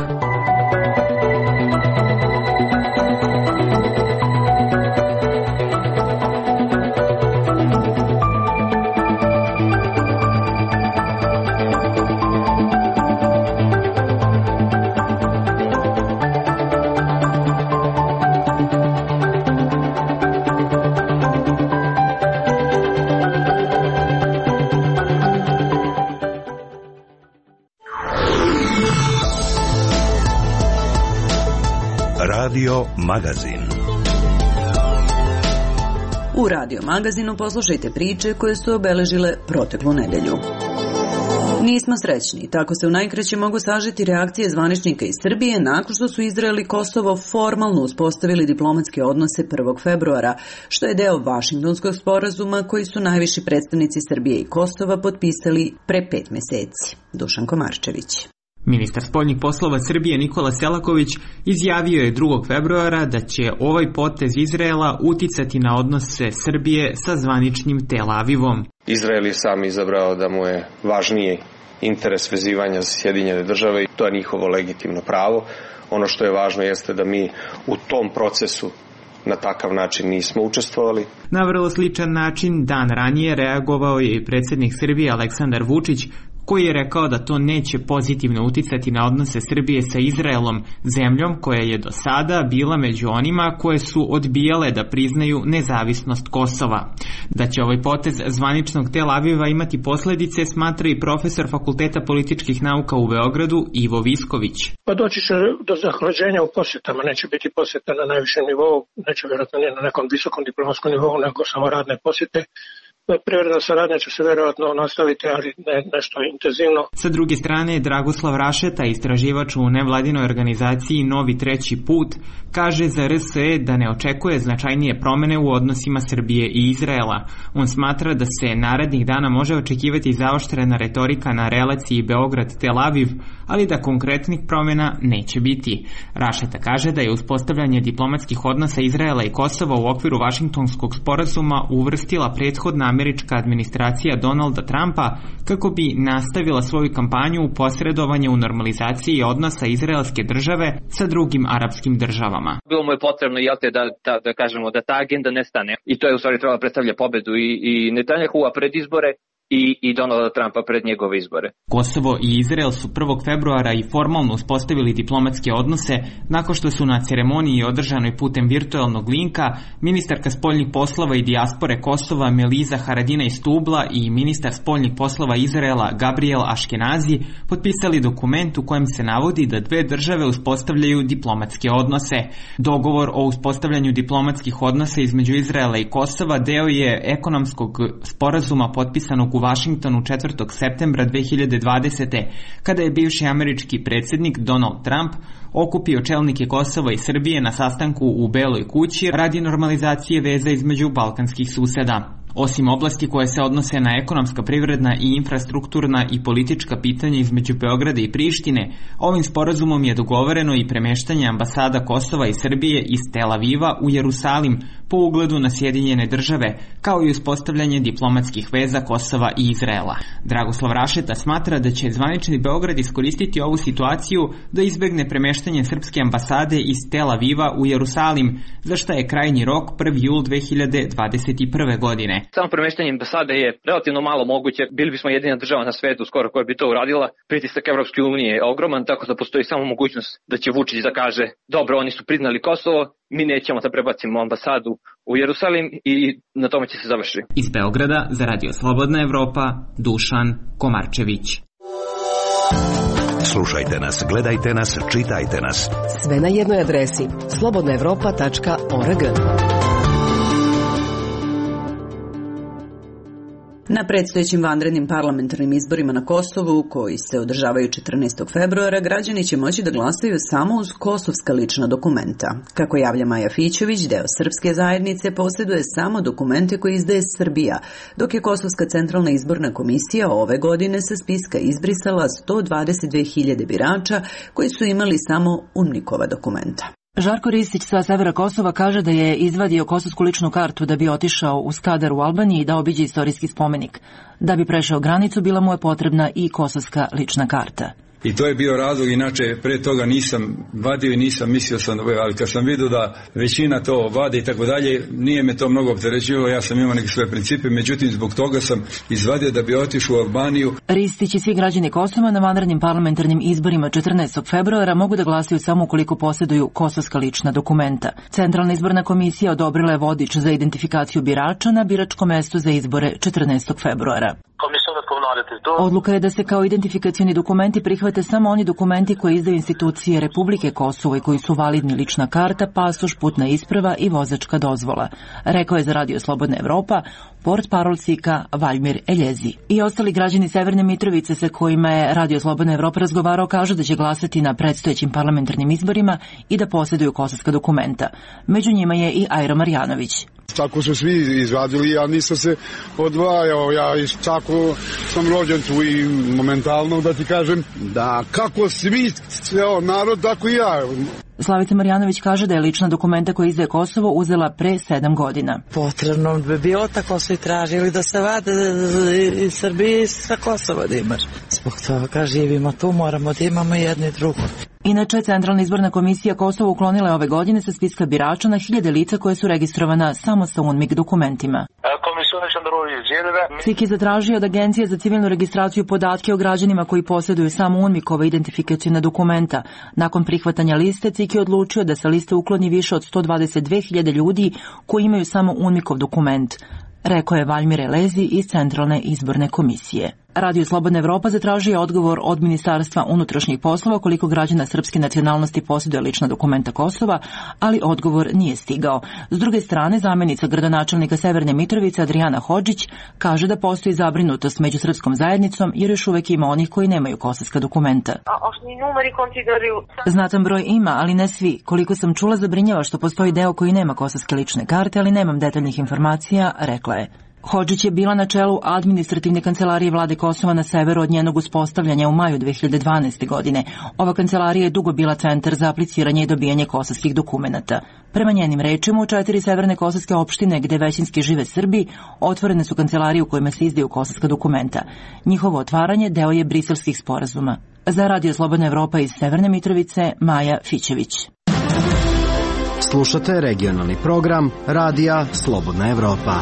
Radio Magazin. U Radio Magazinu poslušajte priče koje su obeležile proteklu nedelju. Nismo srećni, tako se u najkraće mogu sažeti reakcije zvaničnika iz Srbije nakon što su Izrael i Kosovo formalno uspostavili diplomatske odnose 1. februara, što je deo Vašingtonskog sporazuma koji su najviši predstavnici Srbije i Kosova potpisali pre 5 meseci. Dušan Komarčević. Ministar spoljnih poslova Srbije Nikola Selaković izjavio je 2. februara da će ovaj potez Izraela uticati na odnose Srbije sa zvaničnim Tel Avivom. Izrael je sam izabrao da mu je važniji interes vezivanja za Sjedinjene države i to je njihovo legitimno pravo. Ono što je važno jeste da mi u tom procesu na takav način nismo učestvovali. Na vrlo sličan način dan ranije reagovao je i predsjednik Srbije Aleksandar Vučić, koji je rekao da to neće pozitivno uticati na odnose Srbije sa Izraelom, zemljom koja je do sada bila među onima koje su odbijale da priznaju nezavisnost Kosova. Da će ovaj potez zvaničnog Tel Aviva imati posljedice, smatra i profesor Fakulteta političkih nauka u Beogradu Ivo Visković. Pa doći će do zahlađenja u posjetama, neće biti posjeta na najvišem nivou, neće vjerojatno nije na nekom visokom diplomatskom nivou, nego samo radne posjete. Privredna saradnja će se vjerojatno nastaviti, ali ne nešto intenzivno. Sa druge strane, Dragoslav Rašeta, istraživač u nevladinoj organizaciji Novi treći put, kaže za RSE da ne očekuje značajnije promene u odnosima Srbije i Izraela. On smatra da se narednih dana može očekivati zaoštrena retorika na relaciji Beograd-Tel Aviv, ali da konkretnih promjena neće biti. Rašeta kaže da je uspostavljanje diplomatskih odnosa Izraela i Kosova u okviru Vašingtonskog sporazuma uvrstila prethodna američka administracija Donalda Trumpa kako bi nastavila svoju kampanju u posredovanje u normalizaciji odnosa izraelske države sa drugim arapskim državama. Bilo mu je potrebno da kažemo da ta agenda nestane i to je u stvari trebalo predstavlja pobedu i Netanjahua pred izbore i Donalda Trumpa pred njegove izbore. Kosovo i Izrael su 1. februara i formalno uspostavili diplomatske odnose nakon što su na ceremoniji održanoj putem virtualnog linka ministarka spoljnih poslova i dijaspore Kosova Meliza Haradinaj Stubla i ministar spoljnih poslova Izraela Gabriel Ashkenazi potpisali dokument u kojem se navodi da dve države uspostavljaju diplomatske odnose. Dogovor o uspostavljanju diplomatskih odnosa između Izraela i Kosova deo je ekonomskog sporazuma potpisanog u Vašingtonu 4. septembra 2020. kada je bivši američki predsjednik Donald Trump okupio čelnike Kosova i Srbije na sastanku u Beloj kući radi normalizacije veza između balkanskih suseda. Osim oblasti koje se odnose na ekonomska, privredna i infrastrukturna i politička pitanja između Beograda i Prištine, ovim sporazumom je dogovoreno i premeštanje ambasada Kosova i Srbije iz Tel Aviva u Jerusalim po ugledu na Sjedinjene države, kao i uspostavljanje diplomatskih veza Kosova i Izraela. Dragoslav Rašeta smatra da će zvanični Beograd iskoristiti ovu situaciju da izbegne premeštanje srpske ambasade iz Tel Aviva u Jerusalim, za što je krajnji rok 1. jul 2021. godine. Samo premeštanje ambasade je relativno malo moguće. Bili bismo jedina država na svetu skoro koja bi to uradila. Pritisak Evropske unije je ogroman, tako da postoji samo mogućnost da će Vučić da kaže dobro, oni su priznali Kosovo, mi nećemo da prebacimo ambasadu u Jerusalim i na tome će se završiti. Iz Beograda za Radio Slobodna Evropa, Dušan Komarčević. Slušajte nas, gledajte nas, čitajte nas. Sve na jednoj adresi slobodnaevropa.org. Na predstojećim vanrednim parlamentarnim izborima na Kosovu, koji se održavaju 14. februara, građani će moći da glasaju samo uz kosovska lična dokumenta. Kako javlja Maja Fićović, deo srpske zajednice posjeduje samo dokumente koje izdaje Srbija, dok je Kosovska centralna izborna komisija ove godine sa spiska izbrisala 122.000 birača koji su imali samo UNMIK-ova dokumenta. Žarko Ristić sa severa Kosova kaže da je izvadio kosovsku ličnu kartu da bi otišao u Skadar u Albaniji i da obiđe istorijski spomenik. Da bi prešao granicu bila mu je potrebna i kosovska lična karta. I to je bio razlog, inače pre toga nisam vadio i nisam mislio sam, ali kad sam vidio da većina to vade i tako dalje, nije me to mnogo opterećivalo, ja sam imao neke svoje principe, međutim zbog toga sam izvadio da bi otišao u Albaniju. Ristić i svi građani Kosova na vanrednim parlamentarnim izborima 14. februara mogu da glasaju samo ukoliko posjeduju kosovska lična dokumenta. Centralna izborna komisija odobrila je vodič za identifikaciju birača na biračkom mestu za izbore 14. februara. Odluka je da se kao identifikacioni dokumenti prihvate samo oni dokumenti koje izdaju institucije Republike Kosovo i koji su validni lična karta, pasoš, putna isprava i vozačka dozvola, rekao je za Radio Slobodna Evropa portparol SIK-a Valjmir Eljezi. I ostali građani Severne Mitrovice sa kojima je Radio Slobodna Evropa razgovarao kažu da će glasati na predstojećim parlamentarnim izborima i da posjeduju kosovska dokumenta. Među njima je i Ajro Marjanović. Tako su svi izvadili, ja nisam se odvajao, ja tako sam rođen tu i momentalno da ti kažem da kako svi, ceo narod, tako i ja. Slavica Marjanović kaže da je lična dokumenta koja izdaje Kosovo uzela pre 7 godina. Potrebno bi bilo, tako su i tražili da se vade iz Srbije i sa Kosova da imaš. Zbog toga živimo tu, moramo da imamo jedno i drugo. Inače, Centralna izborna komisija Kosovo uklonila je ove godine sa spiska birača na 1000 lica koje su registrovana samo sa UNMIK dokumentima. SIK je zatražio od Agencije za civilnu registraciju podatke o građanima koji posjeduju samo UNMIK-ove identifikacijne dokumenta. Nakon prihvatanja liste, SIK je odlučio da sa liste ukloni više od 122.000 ljudi koji imaju samo UNMIK-ov dokument, rekao je Valjmir Elezi iz Centralne izborne komisije. Radio Slobodna Evropa zatražio odgovor od Ministarstva unutrašnjih poslova koliko građana srpske nacionalnosti posjeduje lična dokumenta Kosova, ali odgovor nije stigao. S druge strane, zamjenica gradonačelnika Severne Mitrovice Adriana Hodžić kaže da postoji zabrinutost među srpskom zajednicom jer još uvek ima onih koji nemaju kosovska dokumenta. Znatan broj ima, ali ne svi. Koliko sam čula, zabrinjava što postoji deo koji nema kosovske lične karte, ali nemam detaljnih informacija, rekla je. Hodžić je bila na čelu administrativne kancelarije vlade Kosova na severu od njenog uspostavljanja u maju 2012. godine. Ova kancelarija je dugo bila centar za apliciranje i dobijanje kosovskih dokumenata. Prema njenim rečima, u 4 severne kosovske opštine gde većinski žive Srbi, otvorene su kancelarije u kojima se izdaju kosovska dokumenta. Njihovo otvaranje deo je briselskih sporazuma. Za Radio Slobodna Evropa iz Severne Mitrovice, Maja Fićević. Slušate regionalni program Radija Slobodna Evropa.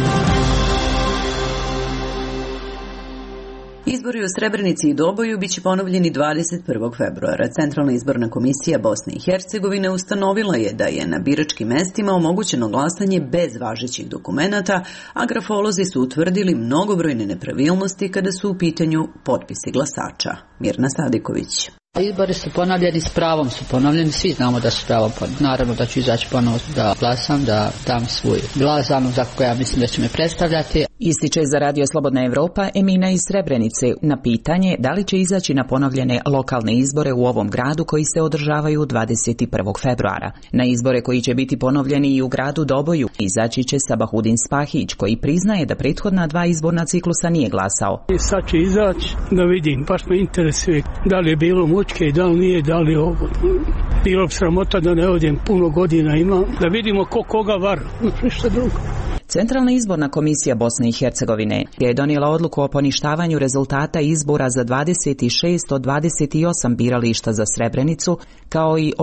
Izbori u Srebrenici i Doboju biće ponovljeni 21. februara. Centralna izborna komisija Bosne i Hercegovine ustanovila je da je na biračkim mestima omogućeno glasanje bez važećih dokumenata, a grafolozi su utvrdili mnogobrojne nepravilnosti kada su u pitanju potpisi glasača. Mirna Sadiković. Izbori su ponovljeni, s pravom su ponovljeni, svi znamo da su pravo ponovljeni. Naravno da ću izaći ponovno da glasam, da dam svoj glas za za koga ja mislim da će me predstavljati. Ističe za Radio Slobodna Evropa Emina iz Srebrenice na pitanje da li će izaći na ponovljene lokalne izbore u ovom gradu koji se održavaju 21. februara. Na izbore koji će biti ponovljeni i u gradu Doboju izaći će Sabahudin Spahić koji priznaje da prethodna 2 izborna ciklusa nije glasao. Sad će izaći da vidim, baš me interesuje da li je bilo i da li nije, da li ovo. Bilo bi sramota da ne odem, puno godina imam, da vidimo koga vara, ništa drugo. Centralna izborna komisija Bosne i Hercegovine je donijela odluku o poništavanju rezultata izbora za 26 od 28 birališta za Srebrenicu, kao i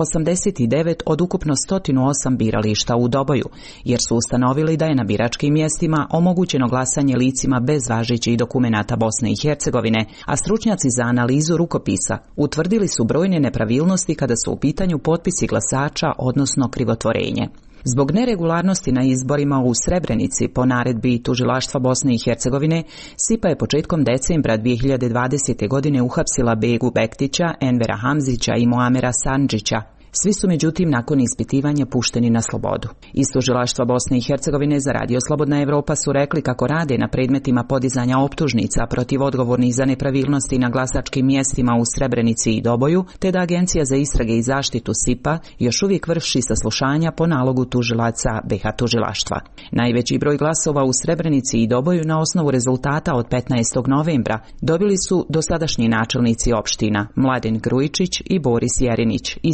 89 od ukupno 108 birališta u Doboju, jer su ustanovili da je na biračkim mjestima omogućeno glasanje licima bez važećih dokumenata Bosne i Hercegovine, a stručnjaci za analizu rukopisa utvrdili su brojne nepravilnosti kada su u pitanju potpisi glasača, odnosno krivotvorenje. Zbog neregularnosti na izborima u Srebrenici po naredbi Tužilaštva Bosne i Hercegovine, SIPA je početkom decembra 2020. godine uhapsila Begu Bektića, Envera Hamzića i Muamera Sandžića. Svi su međutim nakon ispitivanja pušteni na slobodu. Iz Tužilaštva Bosne i Hercegovine za Radio Slobodna Evropa su rekli kako rade na predmetima podizanja optužnica protiv odgovornih za nepravilnosti na glasačkim mjestima u Srebrenici i Doboju, te da Agencija za istrage i zaštitu SIPA još uvijek vrši saslušanja po nalogu tužilaca BiH tužilaštva. Najveći broj glasova u Srebrenici i Doboju na osnovu rezultata od 15. novembra dobili su dosadašnji načelnici opština Mladen Grujičić i Boris Jerinić iz Saveza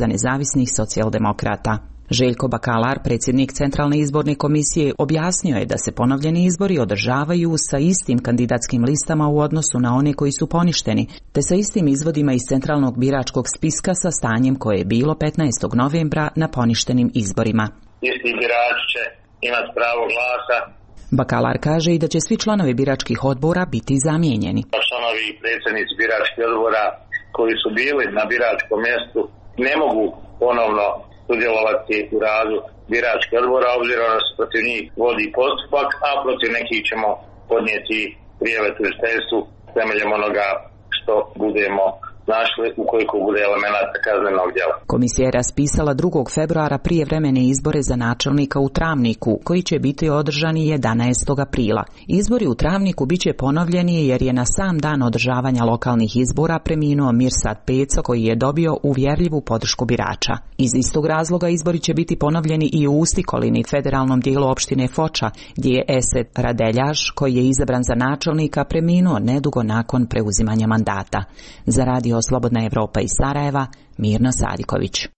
lista nezavisnih socijaldemokrata. Željko Bakalar, predsjednik Centralne izborne komisije, objasnio je da se ponovljeni izbori održavaju sa istim kandidatskim listama u odnosu na one koji su poništeni, te sa istim izvodima iz centralnog biračkog spiska sa stanjem koje je bilo 15. novembra na poništenim izborima. Isti birač će imati pravo glasa. Bakalar kaže i da će svi članovi biračkih odbora biti zamijenjeni. Članovi i predsjednici biračkih odbora koji su bili na biračkom mjestu ne mogu ponovno sudjelovati u radu biračkih odbora, obzirom da se protiv njih vodi postupak, a protiv nekih ćemo podnijeti prijave tužiteljstvu temeljem onoga što budemo našli ukoliko bude elemenata kaznenog djela. Komisija je raspisala 2. februara prijevremene izbore za načelnika u Travniku, koji će biti održani 11. aprila. Izbori u Travniku biće ponovljeni jer je na sam dan održavanja lokalnih izbora preminuo Mirsad Peco, koji je dobio uvjerljivu podršku birača. Iz istog razloga izbori će biti ponovljeni i u Ustikolini, federalnom dijelu opštine Foča, gdje je Esed Radeljaš, koji je izabran za načelnika, preminuo nedugo nakon preuzimanja mandata. Za Radio Slobodna Evropa iz Sarajeva, Mirna Sadiković.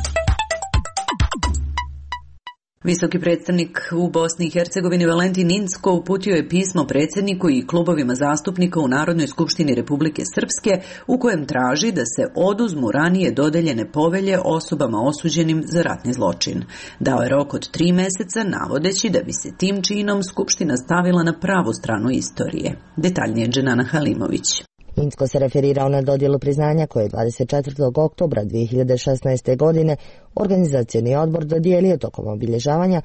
Visoki predstavnik u Bosni i Hercegovini Valentin Incko uputio je pismo predsjedniku i klubovima zastupnika u Narodnoj skupštini Republike Srpske u kojem traži da se oduzmu ranije dodeljene povelje osobama osuđenim za ratni zločin. Dao je rok od 3 mjeseca, navodeći da bi se tim činom Skupština stavila na pravu stranu istorije. Detaljnije Dženana Halimović. Incko se referirao na dodjelu priznanja koje je 24. oktobra 2016. godine organizacioni odbor dodijelio tokom obilježavanja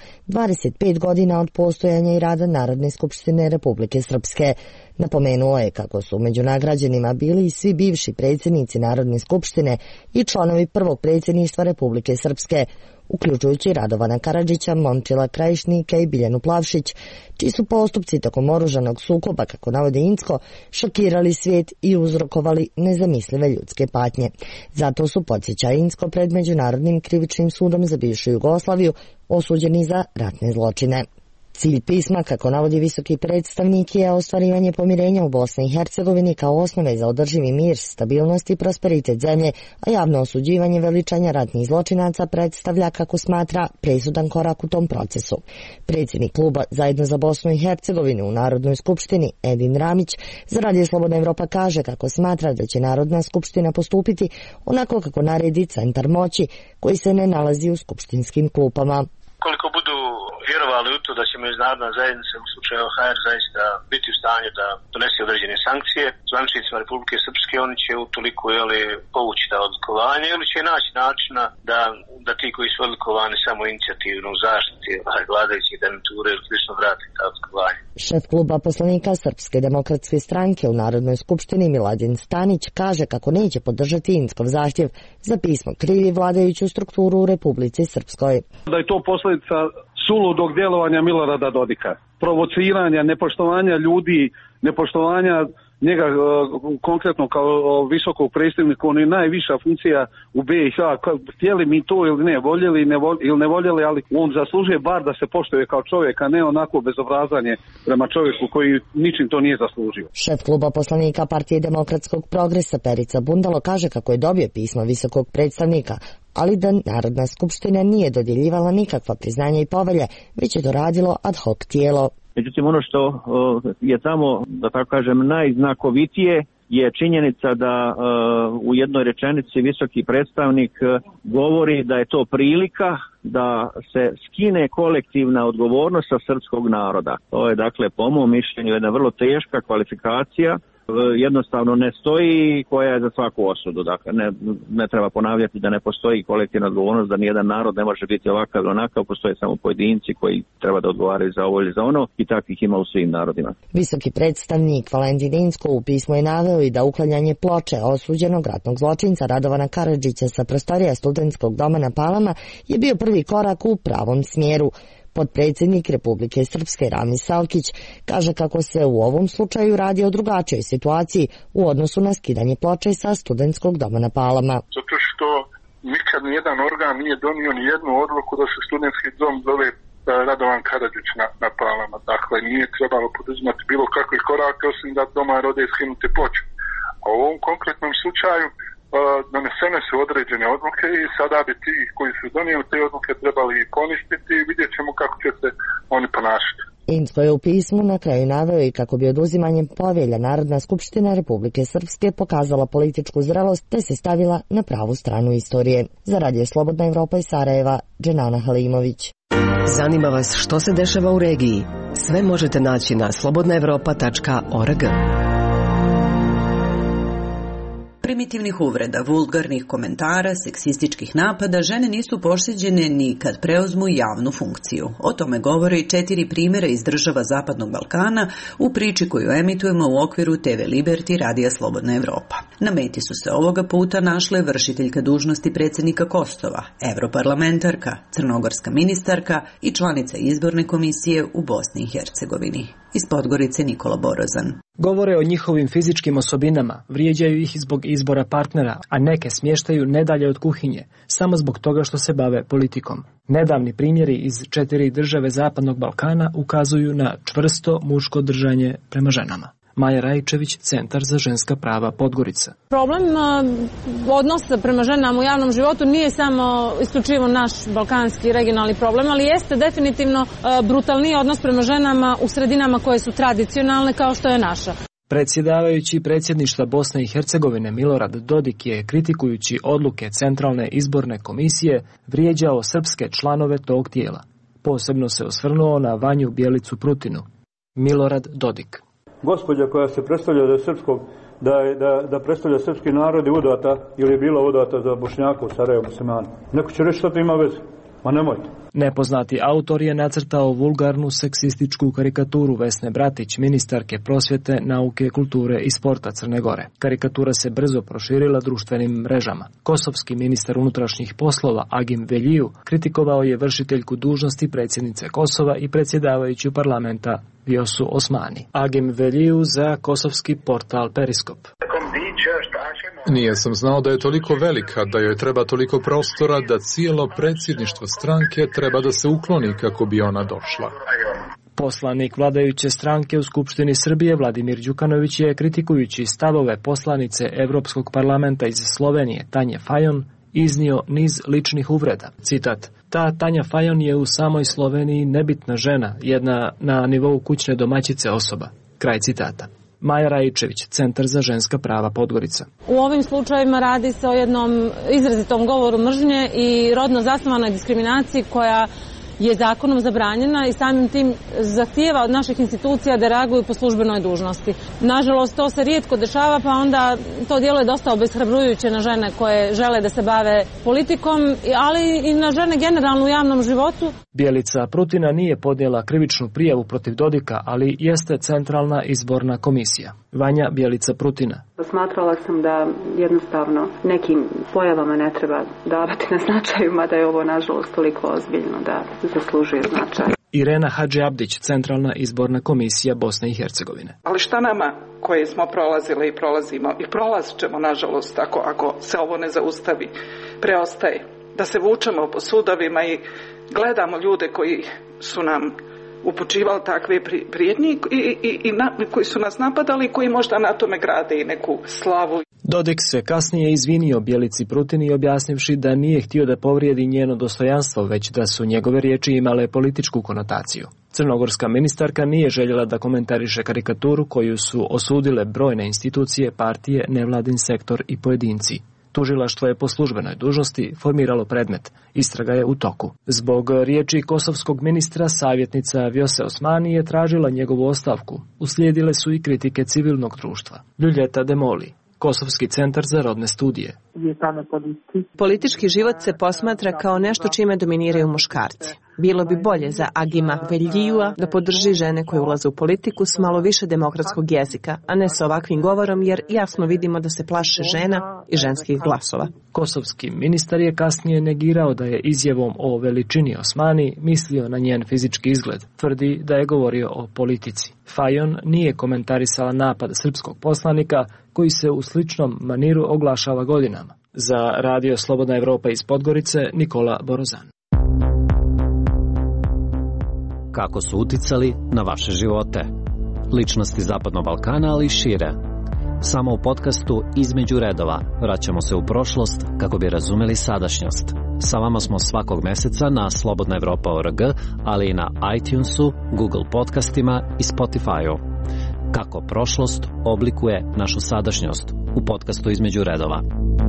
25 godina od postojanja i rada Narodne skupštine Republike Srpske. Napomenuo je kako su među nagrađenima bili i svi bivši predsjednici Narodne skupštine i članovi prvog predsjedništva Republike Srpske, uključujući Radovana Karadžića, Momčila Krajišnika i Biljanu Plavšić, čiji su postupci tokom oružanog sukoba, kako navode Incko, šokirali svijet i uzrokovali nezamislive ljudske patnje. Zato su, podsjeća Incko, pred Međunarodnim krivičnim sudom za bivšu Jugoslaviju osuđeni za ratne zločine. Cilj pisma, kako navodi visoki predstavnik, je ostvarivanje pomirenja u Bosni i Hercegovini kao osnove za održivi mir, stabilnost i prosperitet zemlje, a javno osuđivanje veličanja ratnih zločinaca predstavlja, kako smatra, presudan korak u tom procesu. Predsjednik kluba Zajedno za Bosnu i Hercegovinu u Narodnoj skupštini, Edin Ramić, za Radio Slobodna Evropa kaže kako smatra da će Narodna skupština postupiti onako kako naredi centar moći, koji se ne nalazi u skupštinskim klupama. Koliko budu vjerovali u to da će međunarodna zajednica u slučaju OHR zaista biti u stanju da donese određene sankcije zvaničnicima Republike Srpske, oni će utoliko povući ta odlikovanja ili će naći načina da ti koji su odlikovani samo inicijativno u zaštiti vladajućih garnitura ili slično vrati ta odlikovanja. Šef kluba poslanika Srpske demokratske stranke u Narodnoj skupštini Miladin Stanić kaže kako neće podržati Inckov zahtjev za pismo krivi vladajuću strukturu u Republici Srpskoj. Da je to posljedica suludog djelovanja Milorada Dodika, provociranja, nepoštovanja ljudi, nepoštovanja njega konkretno kao visokog predstavnika, on je najviša funkcija u BiH, htjeli mi to ili ne, voljeli ili ne voljeli, ali on zaslužuje bar da se poštuje kao čovjek, a ne onako bezobrazanje prema čovjeku koji ničim to nije zaslužio. Šef kluba poslanika Partije demokratskog progresa Perica Bundalo kaže kako je dobio pismo visokog predstavnika, ali da Narodna skupština nije dodjeljivala nikakva priznanja i povelje, već je to radilo ad hoc tijelo. Međutim, ono što je tamo, da tako kažem, najznakovitije je činjenica da u jednoj rečenici visoki predstavnik govori da je to prilika da se skine kolektivna odgovornost sa srpskog naroda. To je, dakle, po mom mišljenju jedna vrlo teška kvalifikacija, jednostavno ne stoji, koja je za svaku osudu. Dakle, ne treba ponavljati da ne postoji kolektivna odgovornost, da nijedan narod ne može biti ovakav ili onakav, postoje samo pojedinci koji treba da odgovaraju za ovo ili za ono, i takvih ima u svim narodima. Visoki predstavnik Valentin Incko u pismu je naveo i da uklanjanje ploče osuđenog ratnog zločinca Radovana Karadžića sa prostorija Studentskog doma na Palama je bio prvi korak u pravom smjeru. Potpredsjednik Republike Srpske Ramis Salkić kaže kako se u ovom slučaju radi o drugačijoj situaciji u odnosu na skidanje ploče sa Studentskog doma na Palama. Zato što nikad nijedan organ nije donio ni jednu odluku da se Studentski dom zove Radovan Karadžić na Palama. Dakle, nije trebalo poduzimati bilo kakvih koraka osim da doma rode skinuti ploče. A u ovom konkretnom slučaju donesene su određene odluke i sada bi ti koji su donijeli te odluke trebali poništiti i vidjet ćemo kako će se oni ponašati. Info je u pismu na kraju naveo i kako bi oduzimanjem povelja Narodna skupština Republike Srpske pokazala političku zrelost te se stavila na pravu stranu istorije. Za Radio Slobodna Evropa iz Sarajeva, Dženana Halimović. Zanima vas što se dešava u regiji? Sve možete naći na slobodnaevropa.org. Primitivnih uvreda, vulgarnih komentara, seksističkih napada žene nisu pošteđene ni kad preuzmu javnu funkciju. O tome govore i 4 primjera iz država Zapadnog Balkana u priči koju emitujemo u okviru TV Liberty Radija Slobodna Evropa. Na meti su se ovoga puta našle vršiteljka dužnosti predsjednika Kosova, europarlamentarka, crnogorska ministarka i članica izborne komisije u Bosni i Hercegovini. Iz Podgorice Nikola Borozan. Govore o njihovim fizičkim osobinama, vrijeđaju ih zbog izbora partnera, a neke smještaju nedalje od kuhinje, samo zbog toga što se bave politikom. Nedavni primjeri iz 4 države Zapadnog Balkana ukazuju na čvrsto muško držanje prema ženama. Maja Rajčević, Centar za ženska prava Podgorica. Problem odnosa prema ženama u javnom životu nije samo isključivo naš balkanski regionalni problem, ali jeste definitivno brutalniji odnos prema ženama u sredinama koje su tradicionalne kao što je naša. Predsjedavajući predsjedništva Bosne i Hercegovine Milorad Dodik je, kritikujući odluke Centralne izborne komisije, vrijeđao srpske članove tog tijela. Posebno se osvrnuo na Vanju Bjelicu Prutinu. Milorad Dodik. Gospođa koja se predstavlja da predstavlja srpski narod je udata ili je bila udata za Bošnjaka u Sarajevu muslimana. Neko će reći što to ima veze. Ma nemojte. Nepoznati autor je nacrtao vulgarnu seksističku karikaturu Vesne Bratić, ministarke prosvjete, nauke, kulture i sporta Crne Gore. Karikatura se brzo proširila društvenim mrežama. Kosovski ministar unutrašnjih poslova Agim Veljiju kritikovao je vršiteljku dužnosti predsjednice Kosova i predsjedavajuću parlamenta Vjosu Osmani. Agim Veljiju za kosovski portal Periskop. Nije sam znao da je toliko velika, da joj treba toliko prostora, da cijelo predsjedništvo stranke treba da se ukloni kako bi ona došla. Poslanik vladajuće stranke u Skupštini Srbije Vladimir Đukanović je, kritikujući stavove poslanice Evropskog parlamenta iz Slovenije Tanje Fajon, iznio niz ličnih uvreda. Citat: "Ta Tanja Fajon je u samoj Sloveniji nebitna žena, jedna na nivou kućne domaćice osoba." Kraj citata. Maja Rajčević, Centar za ženska prava Podgorica. U ovim slučajevima radi se o jednom izrazitom govoru mržnje i rodno zasnovanoj diskriminaciji koja je zakonom zabranjena i samim tim zahtijeva od naših institucija da reaguju po službenoj dužnosti. Nažalost, to se rijetko dešava, pa onda to djeluje dosta obeshrabrujuće na žene koje žele da se bave politikom, ali i na žene generalno u javnom životu. Bjelica Prutina nije podnijela krivičnu prijavu protiv Dodika, ali jeste Centralna izborna komisija. Vanja Bjelica Prutina. Smatrala sam da jednostavno nekim pojavama ne treba davati na značaju, mada je ovo nažalost toliko ozbiljno da zaslužuje značaj. Irena Hadži Abdić, Centralna izborna komisija Bosne i Hercegovine. Ali šta nama koji smo prolazili i prolazimo i prolazit ćemo nažalost ako se ovo ne zaustavi, preostaje da se vučemo po sudovima i gledamo ljude koji su nam upućivali takve prijetnje i koji su nas napadali i koji možda na tome grade i neku slavu. Dodik se kasnije izvinio Bjelici Prutini objasnivši da nije htio da povrijedi njeno dostojanstvo, već da su njegove riječi imale političku konotaciju. Crnogorska ministarka nije željela da komentariše karikaturu koju su osudile brojne institucije, partije, nevladin sektor i pojedinci. Tužilaštvo je po službenoj dužnosti formiralo predmet. Istraga je u toku. Zbog riječi kosovskog ministra, savjetnica Vjose Osmani je tražila njegovu ostavku. Uslijedile su i kritike civilnog društva. Ljuljeta Demoli, Kosovski centar za rodne studije. Politički život se posmatra kao nešto čime dominiraju muškarci. Bilo bi bolje za Agima Veljijua da podrži žene koje ulaze u politiku s malo više demokratskog jezika, a ne sa ovakvim govorom, jer jasno vidimo da se plaše žena i ženskih glasova. Kosovski ministar je kasnije negirao da je izjavom o veličini Osmani mislio na njen fizički izgled. Tvrdi da je govorio o politici. Fajon nije komentarisala napad srpskog poslanika koji se u sličnom maniru oglašava godinama. Za Radio Slobodna Evropa iz Podgorice, Nikola Borozan. Kako su uticali na vaše živote? Ličnosti Zapadnog Balkana, ali i šire. Samo u podcastu Između redova vraćamo se u prošlost kako bi razumeli sadašnjost. Sa vama smo svakog meseca na slobodnaevropa.org, ali i na iTunesu, Google podcastima i Spotify-u. Kako prošlost oblikuje našu sadašnjost u podcastu Između redova.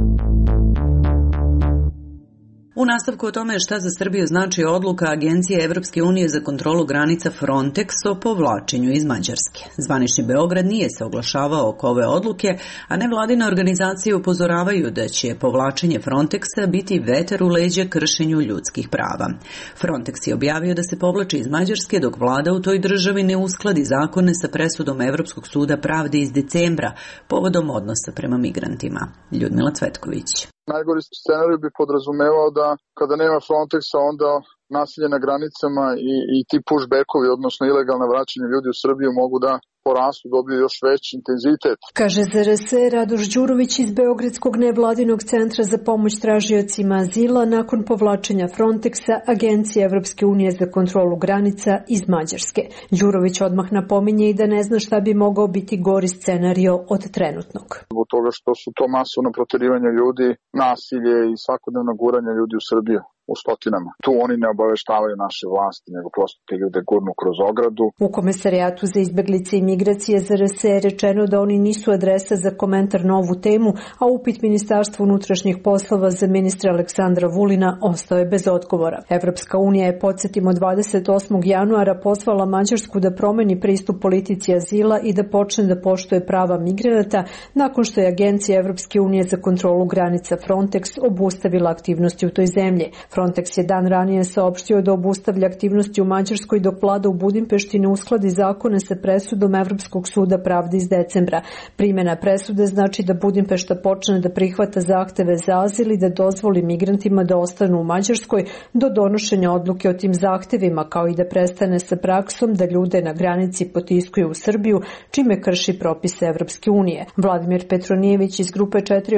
U nastavku o tome šta za Srbiju znači odluka Agencije Evropske unije za kontrolu granica Frontex o povlačenju iz Mađarske. Zvanični Beograd nije se oglašavao oko ove odluke, a nevladine organizacije upozoravaju da će povlačenje Frontexa biti vetar u leđa kršenju ljudskih prava. Frontex je objavio da se povlači iz Mađarske dok vlada u toj državi ne uskladi zakone sa presudom Evropskog suda pravde iz decembra povodom odnosa prema migrantima. Ljudmila Cvetković. Najgori scenarij bi podrazumevao da kada nema Frontexa onda nasilje na granicama i ti pushbackovi, odnosno ilegalna vraćanje ljudi u Srbiju mogu da porastu, dobiju još veći intenzitet. Kaže za RS Radoš Đurović iz Beogradskog nevladinog centra za pomoć tražiocima azila nakon povlačenja Frontexa Agencije Evropske unije za kontrolu granica iz Mađarske. Đurović odmah napominje i da ne zna šta bi mogao biti gori scenario od trenutnog. Zbog toga što su to masovno proterivanje ljudi, nasilje i svakodnevno guranje ljudi u Srbiju. U stotinama. Tu oni ne obaveštavaju naše vlasti, nego prosto te ljude gurnu kroz ogradu. U Komesarijatu za izbeglice i migracije za RS je rečeno da oni nisu adresa za komentar na ovu temu, a upit Ministarstva unutrašnjih poslova za ministra Aleksandra Vulina ostao je bez odgovora. Evropska unija je, podsjetimo, 28. januara pozvala Mađarsku da promeni pristup politici azila i da počne da poštuje prava migranata nakon što je Agencija Evropske unije za kontrolu granica Frontex obustavila aktivnosti u toj zemlji. Frontex je dan ranije saopštio da obustavlja aktivnosti u Mađarskoj dok vlada u Budimpešti ne uskladi zakone sa presudom Evropskog suda pravde iz decembra. Primjena presude znači da Budimpešta počne da prihvata zahteve za azil i da dozvoli migrantima da ostanu u Mađarskoj do donošenja odluke o tim zahtevima, kao i da prestane sa praksom da ljude na granici potiskuju u Srbiju, čime krši propise Evropske unije. Vladimir Petronijević iz grupe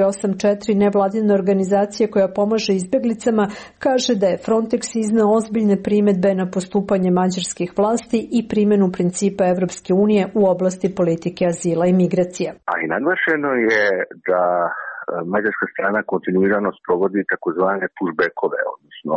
484 nevladine organizacije koja pomaže izbeglicama kaže da je Frontex izneo ozbiljne primedbe na postupanje mađarskih vlasti i primjenu principa Evropske unije u oblasti politike azila i migracija. A i naglašeno je da mađarska strana kontinuirano sprovodi takozvane pushbackove, odnosno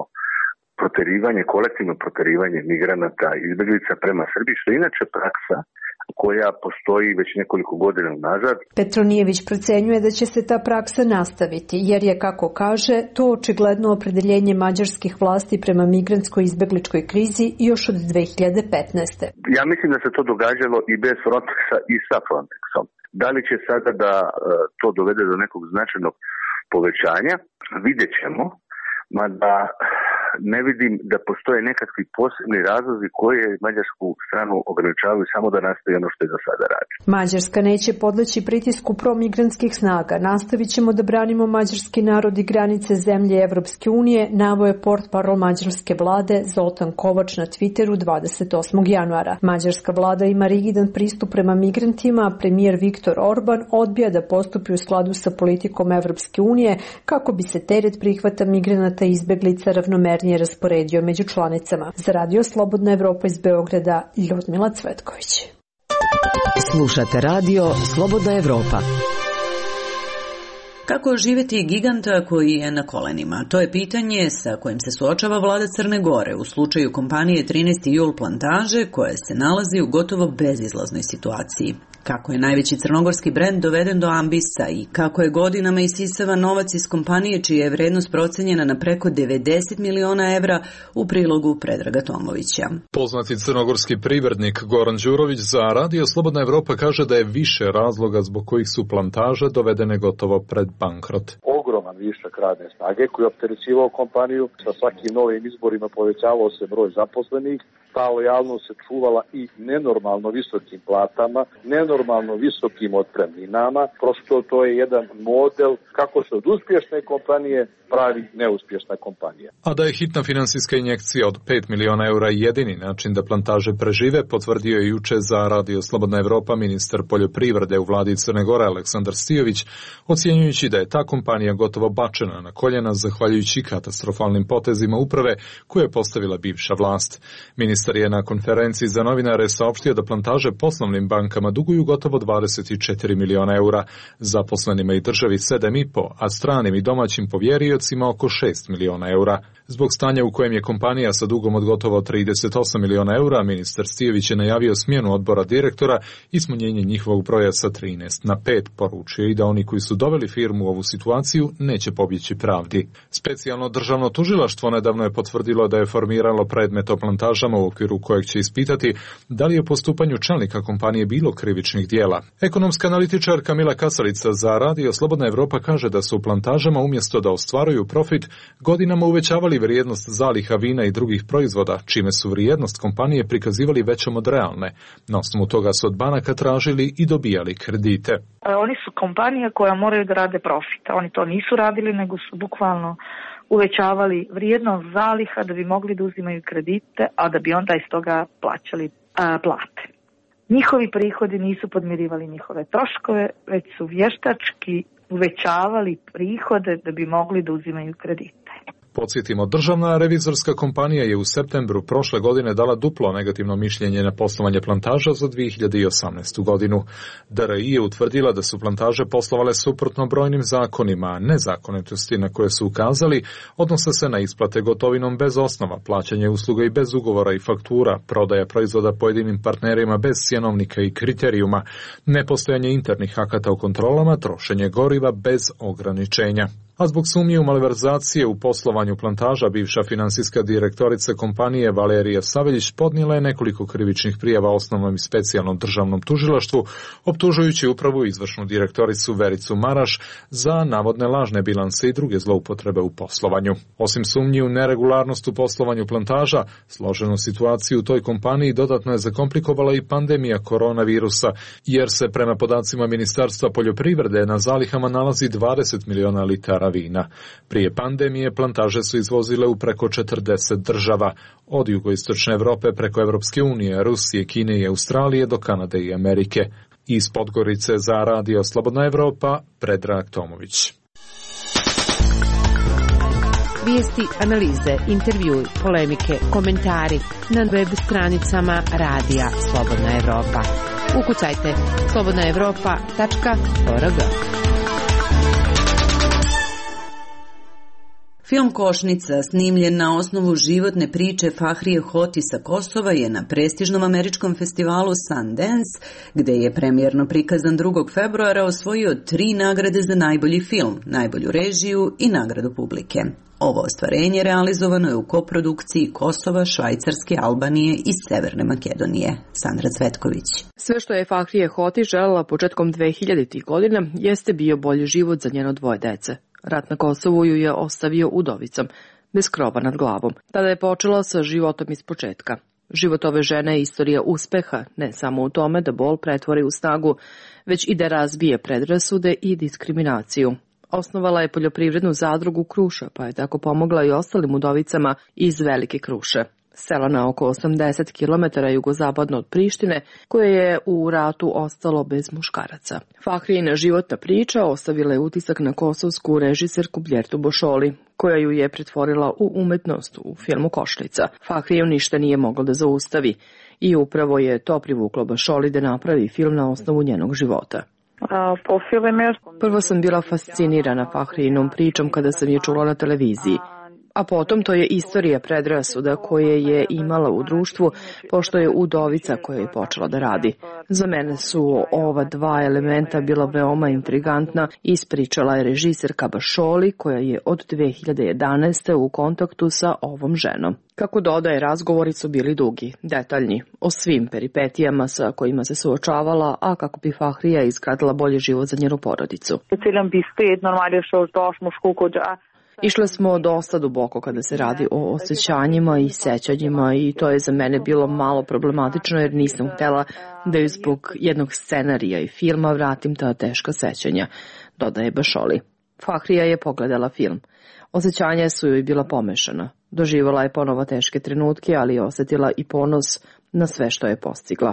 kolektivno proterivanje migranata i izbeglica prema Srbiji, što je inače praksa koja postoji već nekoliko godina unazad. Petronijević procenjuje da će se ta praksa nastaviti, jer je, kako kaže, to očigledno opredeljenje mađarskih vlasti prema migrantskoj izbegličkoj krizi još od 2015. Ja mislim da se to događalo i bez Frontexa i sa Frontexom. Da li će sada da to dovede do nekog značajnog povećanja, vidjet ćemo, mada ne vidim da postoje nekakvi posebni razlozi koje mađarsku stranu ograničavaju samo da nastavi ono što je do sada radi. Mađarska neće podleći pritisku promigrantskih snaga. Nastavit ćemo da branimo mađarski narod i granice zemlje Evropske unije, naveo je portparol mađarske vlade Zoltan Kovač na Twitteru 28. januara. Mađarska vlada ima rigidan pristup prema migrantima, a premijer Viktor Orban odbija da postupi u skladu sa politikom Evropske unije kako bi se teret prihvata migranata i izbeglica ravnomerno je rasporedio među članicama. Za Radio Slobodna Evropa iz Beograda, Ljudmila Cvetković. Slušate Radio Slobodna Evropa. Kako oživjeti giganta koji je na kolenima? To je pitanje sa kojim se suočava vlada Crne Gore u slučaju kompanije 13. jul plantaže koja se nalazi u gotovo bezizlaznoj situaciji. Kako je najveći crnogorski brend doveden do ambisa i kako je godinama isisava novac iz kompanije čija je vrednost procenjena na preko 90 miliona evra, u prilogu Predraga Tomovića. Poznati crnogorski privrednik Goran Đurović za Radio Slobodna Evropa kaže da je više razloga zbog kojih su plantaže dovedene gotovo pred bankrot. Ogroman višak radne snage koji je opterećivao kompaniju, sa svakim novim izborima povećavao se broj zaposlenih, ta lojalnost se čuvala i nenormalno visokim platama, nenormalno visokim otpremninama. Prosto to je jedan model kako se od uspješne kompanije pravi neuspješna kompanija. A da je hitna finansijska injekcija od 5 miliona eura jedini način da plantaže prežive, potvrdio je juče za Radio Slobodna Evropa ministar poljoprivrede u vladi Crne Gore Aleksandar Stijović, ocjenjujući da je ta kompanija gotovo bačena na koljena zahvaljujući katastrofalnim potezima uprave koje je postavila bivša vlast. Ministar je na konferenciji za novinare saopštio da plantaže poslovnim bankama duguju gotovo 24 miliona eura, zaposlenima i državi 7,5, a stranim i domaćim povjeriocima oko 6 miliona eura. Zbog stanja u kojem je kompanija sa dugom od gotovo 38 miliona eura, ministar Stijević je najavio smjenu odbora direktora i smanjenje njihovog broja sa 13 na 5, poručio i da oni koji su doveli firmu u ovu situaciju neće pobjeći pravdi. Specijalno državno tužilaštvo nedavno je potvrdilo da je formiralo predmet o plantažama u okviru kojeg će ispitati da li je postupanju čelnika kompanije bilo krivičnih dijela. Ekonomska analitičarka Mila Kasalica za Radio Slobodna Evropa kaže da su u plantažama umjesto da ostvaruju profit godinama uvećavali vrijednost zaliha vina i drugih proizvoda, čime su vrijednost kompanije prikazivali većom od realne. Na osnovu toga su od banaka tražili i dobijali kredite. Oni su kompanija koja moraju da rade profit. Oni to nisu radili, nego su bukvalno uvećavali vrijednost zaliha da bi mogli da uzimaju kredite, a da bi onda iz toga plaćali plate. Njihovi prihodi nisu podmirivali njihove troškove, već su vještački uvećavali prihode da bi mogli da uzimaju kredite. Podsjetimo, državna revizorska kompanija je u septembru prošle godine dala duplo negativno mišljenje na poslovanje plantaža za 2018. godinu. DRI je utvrdila da su plantaže poslovale suprotno brojnim zakonima, a nezakonitosti na koje su ukazali odnose se na isplate gotovinom bez osnova, plaćanje usluga i bez ugovora i faktura, prodaja proizvoda pojedinim partnerima bez cjenovnika i kriterijuma, nepostojanje internih akata o kontrolama, trošenje goriva bez ograničenja. A zbog sumnje u malverzacije u poslovanju plantaža, bivša finansijska direktorica kompanije Valerija Saveljić podnijela je nekoliko krivičnih prijava osnovnom i specijalnom državnom tužilaštvu, optužujući upravu izvršnu direktoricu Vericu Maraš za navodne lažne bilanse i druge zloupotrebe u poslovanju. Osim sumnji u neregularnost u poslovanju plantaža, složenu situaciju u toj kompaniji dodatno je zakomplikovala i pandemija koronavirusa, jer se prema podacima Ministarstva poljoprivrede na zalihama nalazi 20 miliona litara vina. Prije pandemije plantaže su izvozile u preko 40 država, od jugoistočne Evrope preko Evropske unije, Rusije, Kine i Australije do Kanade i Amerike. Iz Podgorice za Radio Slobodna Evropa, Predrag Tomović. Vijesti, analize, intervjui, polemike, komentari na web stranicama Radija Slobodna Evropa. Ukucajte slobodnaevropa.org. Film Košnica, snimljen na osnovu životne priče Fahrije Hoti sa Kosova, je na prestižnom američkom festivalu Sundance, gde je premijerno prikazan 2. februara, osvojio 3 nagrade za najbolji film, najbolju režiju i nagradu publike. Ovo ostvarenje realizovano je u koprodukciji Kosova, Švajcarske, Albanije i Severne Makedonije. Sandra Cvetković. Sve što je Fahrije Hoti želela početkom 2000. godina jeste bio bolji život za njeno 2 dece. Rat na Kosovu ju je ostavio udovicom, bez krova nad glavom. Tada je počela sa životom iz početka. Život ove žene je istorija uspeha, ne samo u tome da bol pretvori u snagu, već i da razbije predrasude i diskriminaciju. Osnovala je poljoprivrednu zadrugu Kruša, pa je tako pomogla i ostalim udovicama iz Velike Kruše, sela na oko 80 km jugozapadno od Prištine, koje je u ratu ostalo bez muškaraca. Fahrijina životna priča ostavila je utisak na kosovsku režiserku Bljertu Bošoli, koja ju je pretvorila u umetnost u filmu Košnica. Fahriju ništa nije moglo da zaustavi i upravo je to privuklo Bošoli da napravi film na osnovu njenog života. Prvo sam bila fascinirana Fahrijinom pričom kada sam je čula na televiziji, a potom to je istorija predrasuda koje je imala u društvu, pošto je udovica koja je počela da radi. Za mene su ova 2 elementa bila veoma intrigantna, ispričala je režiserka Bošoli, koja je od 2011. u kontaktu sa ovom ženom. Kako dodaje, razgovori su bili dugi, detaljni, o svim peripetijama sa kojima se suočavala, a kako bi Fahrija izgradila bolji život za njenu porodicu. Išle smo dosta duboko kada se radi o osjećanjima i sećanjima i to je za mene bilo malo problematično jer nisam htjela da ju zbog jednog scenarija i filma vratim ta teška sećanja, dodaje Bošoli. Fahrija je pogledala film. Osjećanja su joj bila pomešana. Doživjela je ponovo teške trenutke, ali je osjetila i ponos na sve što je postigla.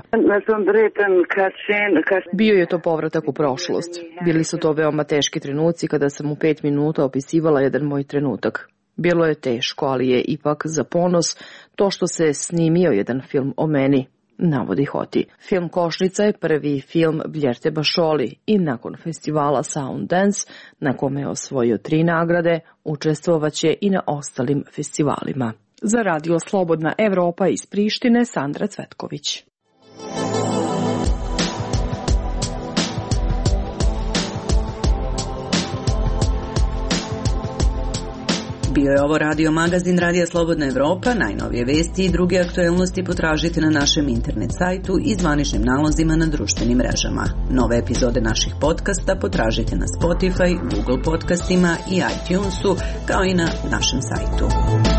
Bio je to povratak u prošlost. Bili su to veoma teški trenuci kada sam u 5 minuta opisivala jedan moj trenutak. Bilo je teško, ali je ipak za ponos to što se snimio jedan film o meni, navodi Hoti. Film Košnica je prvi film Bljerte Bašoli i nakon festivala Sundance, na kome je osvojio 3 nagrade, učestvovaće i na ostalim festivalima. Za Radio Slobodna Evropa iz Prištine, Sandra Cvetković. Bio je ovo radio magazin Radija Slobodna Evropa. Najnovije vesti i druge aktuelnosti potražite na našem internet sajtu i zvaničnim nalozima na društvenim mrežama. Nove epizode naših podcasta potražite na Spotify, Google podcastima i iTunesu, kao i na našem sajtu.